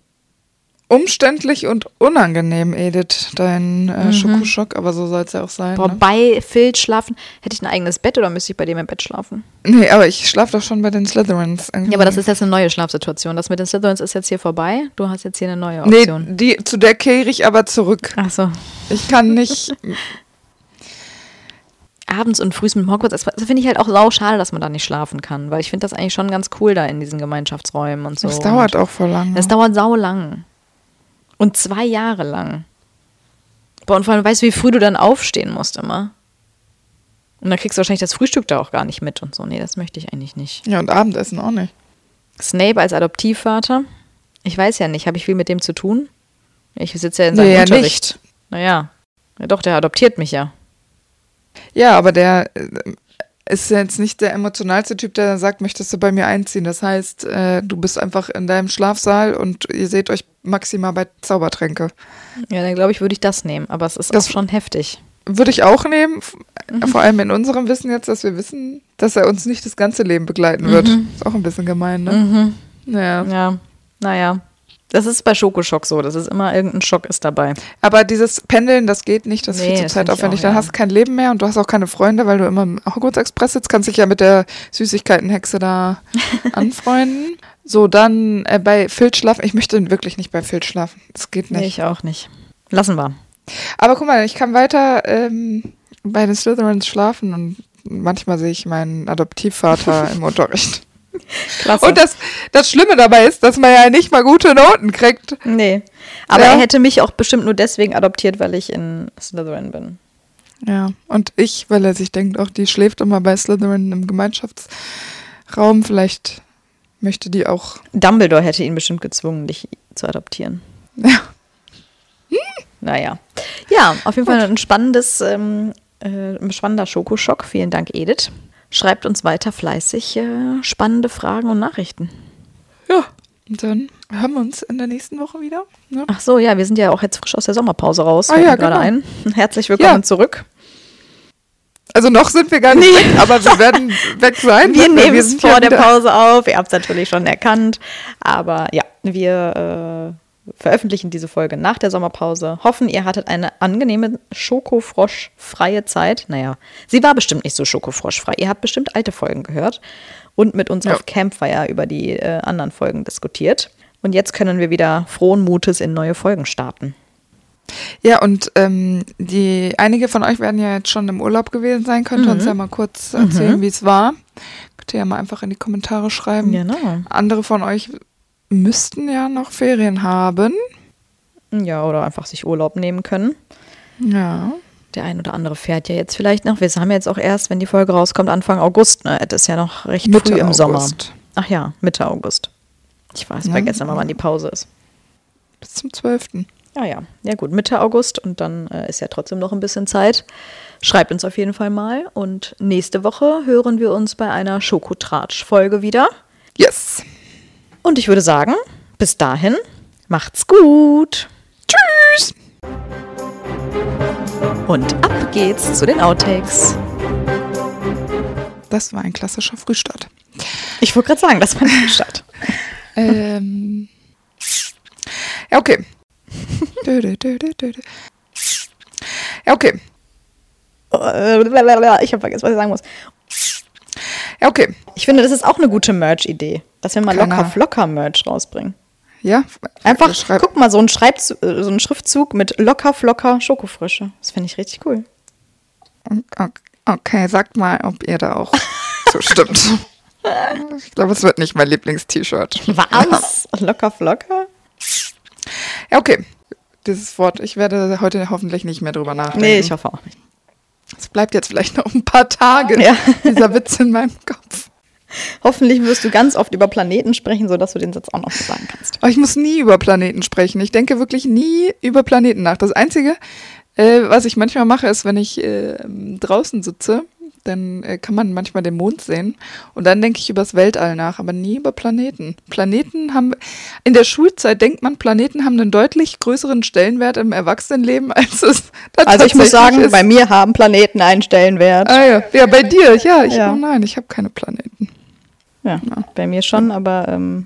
umständlich und unangenehm, Edith, dein äh, mhm. Schokoschock, aber so soll es ja auch sein. Boah, ne? Bei Filch schlafen, hätte ich ein eigenes Bett oder müsste ich bei dem im Bett schlafen? Nee, aber ich schlafe doch schon bei den Slytherins. Irgendwie. Ja, aber das ist jetzt eine neue Schlafsituation. Das mit den Slytherins ist jetzt hier vorbei. Du hast jetzt hier eine neue Option. Nee, die, zu der kehre ich aber zurück. Ach so. Ich kann nicht... Abends und frühs mit dem Hogwarts, das finde ich halt auch sau schade, dass man da nicht schlafen kann, weil ich finde das eigentlich schon ganz cool da in diesen Gemeinschaftsräumen und so. Das dauert auch voll lang. Das dauert sau lang. Und zwei Jahre lang. Boah, und vor allem weißt du, wie früh du dann aufstehen musst immer. Und dann kriegst du wahrscheinlich das Frühstück da auch gar nicht mit und so. Nee, das möchte ich eigentlich nicht. Ja, und Abendessen auch nicht. Snape als Adoptivvater. Ich weiß ja nicht, habe ich viel mit dem zu tun? Ich sitze ja in seinem nee, Unterricht. Ja, nicht. Naja, Ja, doch, der adoptiert mich ja. Ja, aber der äh, ist jetzt nicht der emotionalste Typ, der sagt, möchtest du bei mir einziehen. Das heißt, äh, du bist einfach in deinem Schlafsaal und ihr seht euch maximal bei Zaubertränke. Ja, dann glaube ich, würde ich das nehmen. Aber es ist Das- auch schon heftig. Würde ich auch nehmen, f- vor allem in unserem Wissen jetzt, dass wir wissen, dass er uns nicht das ganze Leben begleiten wird. Ist auch ein bisschen gemein, ne? Mhm. Ja. Ja, naja. Das ist bei Schokoschock so. Das ist immer, irgendein Schock ist dabei. Aber dieses Pendeln, das geht nicht, das ist Nee, viel zu das find ich zeitaufwendig. auch, Dann ja. hast du kein Leben mehr und du hast auch keine Freunde, weil du immer im Hogwarts Express sitzt, kannst dich ja mit der Süßigkeitenhexe da anfreunden. So, dann äh, bei Filch schlafen. Ich möchte wirklich nicht bei Filch schlafen. Das geht Nee, nicht. ich auch nicht. Lassen wir. Aber guck mal, ich kann weiter ähm, bei den Slytherins schlafen und manchmal sehe ich meinen Adoptivvater im Unterricht. Klasse. Und das, das Schlimme dabei ist, dass man ja nicht mal gute Noten kriegt. Nee. Aber Ja. er hätte mich auch bestimmt nur deswegen adoptiert, weil ich in Slytherin bin. Ja, und ich, weil er sich denkt, auch die schläft immer bei Slytherin im Gemeinschaftsraum, vielleicht möchte die auch. Dumbledore hätte ihn bestimmt gezwungen, dich zu adoptieren. Ja. Naja. Ja, auf jeden Fall ein spannendes, ähm, äh, ein spannender Schokoschock. Vielen Dank, Edith. Schreibt uns weiter fleißig äh, spannende Fragen und Nachrichten. Ja. Und dann hören wir uns in der nächsten Woche wieder. Ne? Ach so, ja, wir sind ja auch jetzt frisch aus der Sommerpause raus. Ah Fällt ja, mir gerade genau. ein. Herzlich willkommen Ja. zurück. Also noch sind wir gar nicht weg, aber wir werden weg sein. Wir weil nehmen es sind vor ja der wieder- Pause auf. Ihr habt es natürlich schon erkannt. Aber ja, wir äh, veröffentlichen diese Folge nach der Sommerpause. Hoffen, ihr hattet eine angenehme Schokofrosch-freie Zeit. Naja, sie war bestimmt nicht so Schokofrosch-frei. Ihr habt bestimmt alte Folgen gehört und mit uns Ja. auf Campfire über die äh, anderen Folgen diskutiert. Und jetzt können wir wieder frohen Mutes in neue Folgen starten. Ja, und ähm, die einige von euch werden ja jetzt schon im Urlaub gewesen sein. Könnt ihr uns ja mal kurz erzählen, wie es war. Könnt ihr ja mal einfach in die Kommentare schreiben. Genau. Andere von euch müssten ja noch Ferien haben. Ja, oder einfach sich Urlaub nehmen können. Ja. Der ein oder andere fährt ja jetzt vielleicht noch. Wir haben jetzt auch erst, wenn die Folge rauskommt, Anfang August. Ne? Es ist ja noch recht Mitte früh im Sommer. August. Ach ja, Mitte August. Ich weiß, Ja. vergesse immer, wann die Pause ist. Bis zum zwölften Ja, ja. Ja gut, Mitte August und dann äh, ist ja trotzdem noch ein bisschen Zeit. Schreibt uns auf jeden Fall mal. Und nächste Woche hören wir uns bei einer Schokotratsch-Folge wieder. Yes. Und ich würde sagen, bis dahin, macht's gut. Tschüss. Und ab geht's zu den Outtakes. Das war ein klassischer Frühstart. Ich wollte gerade sagen, das war ein Start. ähm. Ja, okay. Dö, dö, dö, dö, dö. Ja, okay. Ich habe vergessen, was ich sagen muss. Ja, okay. Ich finde, das ist auch eine gute Merch-Idee, dass wir mal Keiner. Locker-Flocker-Merch rausbringen. Ja. Einfach, Schreib- guck mal, so ein, Schreibzu- äh, so ein Schriftzug mit Locker-Flocker Schokofrische. Das finde ich richtig cool. Okay, sagt mal, ob ihr da auch zustimmt. Ich glaube, es wird nicht mein Lieblings-T-Shirt. Was? Locker-Flocker? Ja, okay. Dieses Wort, ich werde heute hoffentlich nicht mehr drüber nachdenken. Nee, ich hoffe auch nicht. Es bleibt jetzt vielleicht noch ein paar Tage, Ja. dieser Witz in meinem Kopf. Hoffentlich wirst du ganz oft über Planeten sprechen, sodass du den Satz auch noch so sagen kannst. Aber ich muss nie über Planeten sprechen. Ich denke wirklich nie über Planeten nach. Das Einzige, äh, was ich manchmal mache, ist, wenn ich äh, draußen sitze, dann äh, kann man manchmal den Mond sehen. Und dann denke ich über das Weltall nach, aber nie über Planeten. Planeten haben, in der Schulzeit denkt man, Planeten haben einen deutlich größeren Stellenwert im Erwachsenenleben, als es Also ich muss tatsächlich sagen, ist. bei mir haben Planeten einen Stellenwert. Ah, ja. ja, bei dir, ja. Ich, Ja. Oh nein, ich habe keine Planeten. Ja, bei mir schon, aber ähm,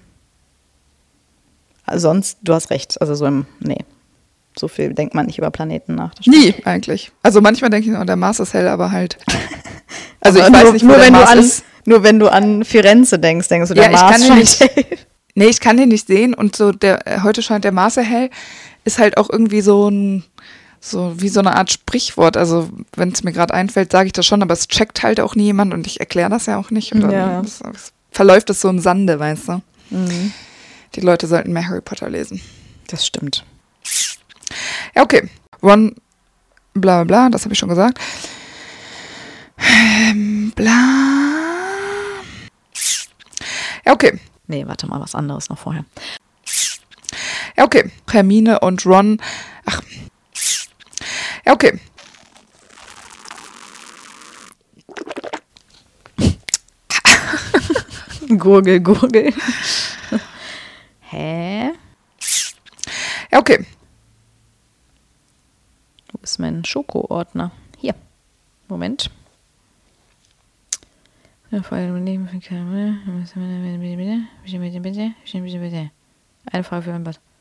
sonst, du hast recht. Also so im, nee, so viel denkt man nicht über Planeten nach. Das stimmt. Nie, eigentlich. Also manchmal denke ich, oh, der Mars ist hell, aber halt. Also Aber ich weiß nur, nicht, wo nur der wenn Mars du an, ist. Nur wenn du an Firenze denkst, denkst du, der Ja, ich Mars kann den scheint hell. Nee, ich kann den nicht sehen und so der äh, heute scheint der Mars sehr hell ist halt auch irgendwie so ein so wie so eine Art Sprichwort. Also wenn es mir gerade einfällt, sage ich das schon, aber es checkt halt auch nie jemand und ich erkläre das ja auch nicht. Und dann Ja. es, es verläuft es so im Sande, weißt du. Mhm. Die Leute sollten mehr Harry Potter lesen. Das stimmt. Ja, okay. Ron, bla bla bla, das habe ich schon gesagt. Ähm, bla. Ja, okay. Nee, warte mal, was anderes noch vorher. Ja, okay. Hermine und Ron. Ach. Ja, okay. Gurgel, Gurgel. Hä? Ja, okay. Wo ist mein Schoko-Ordner? Hier. Moment. Eine Frage für ein Bad.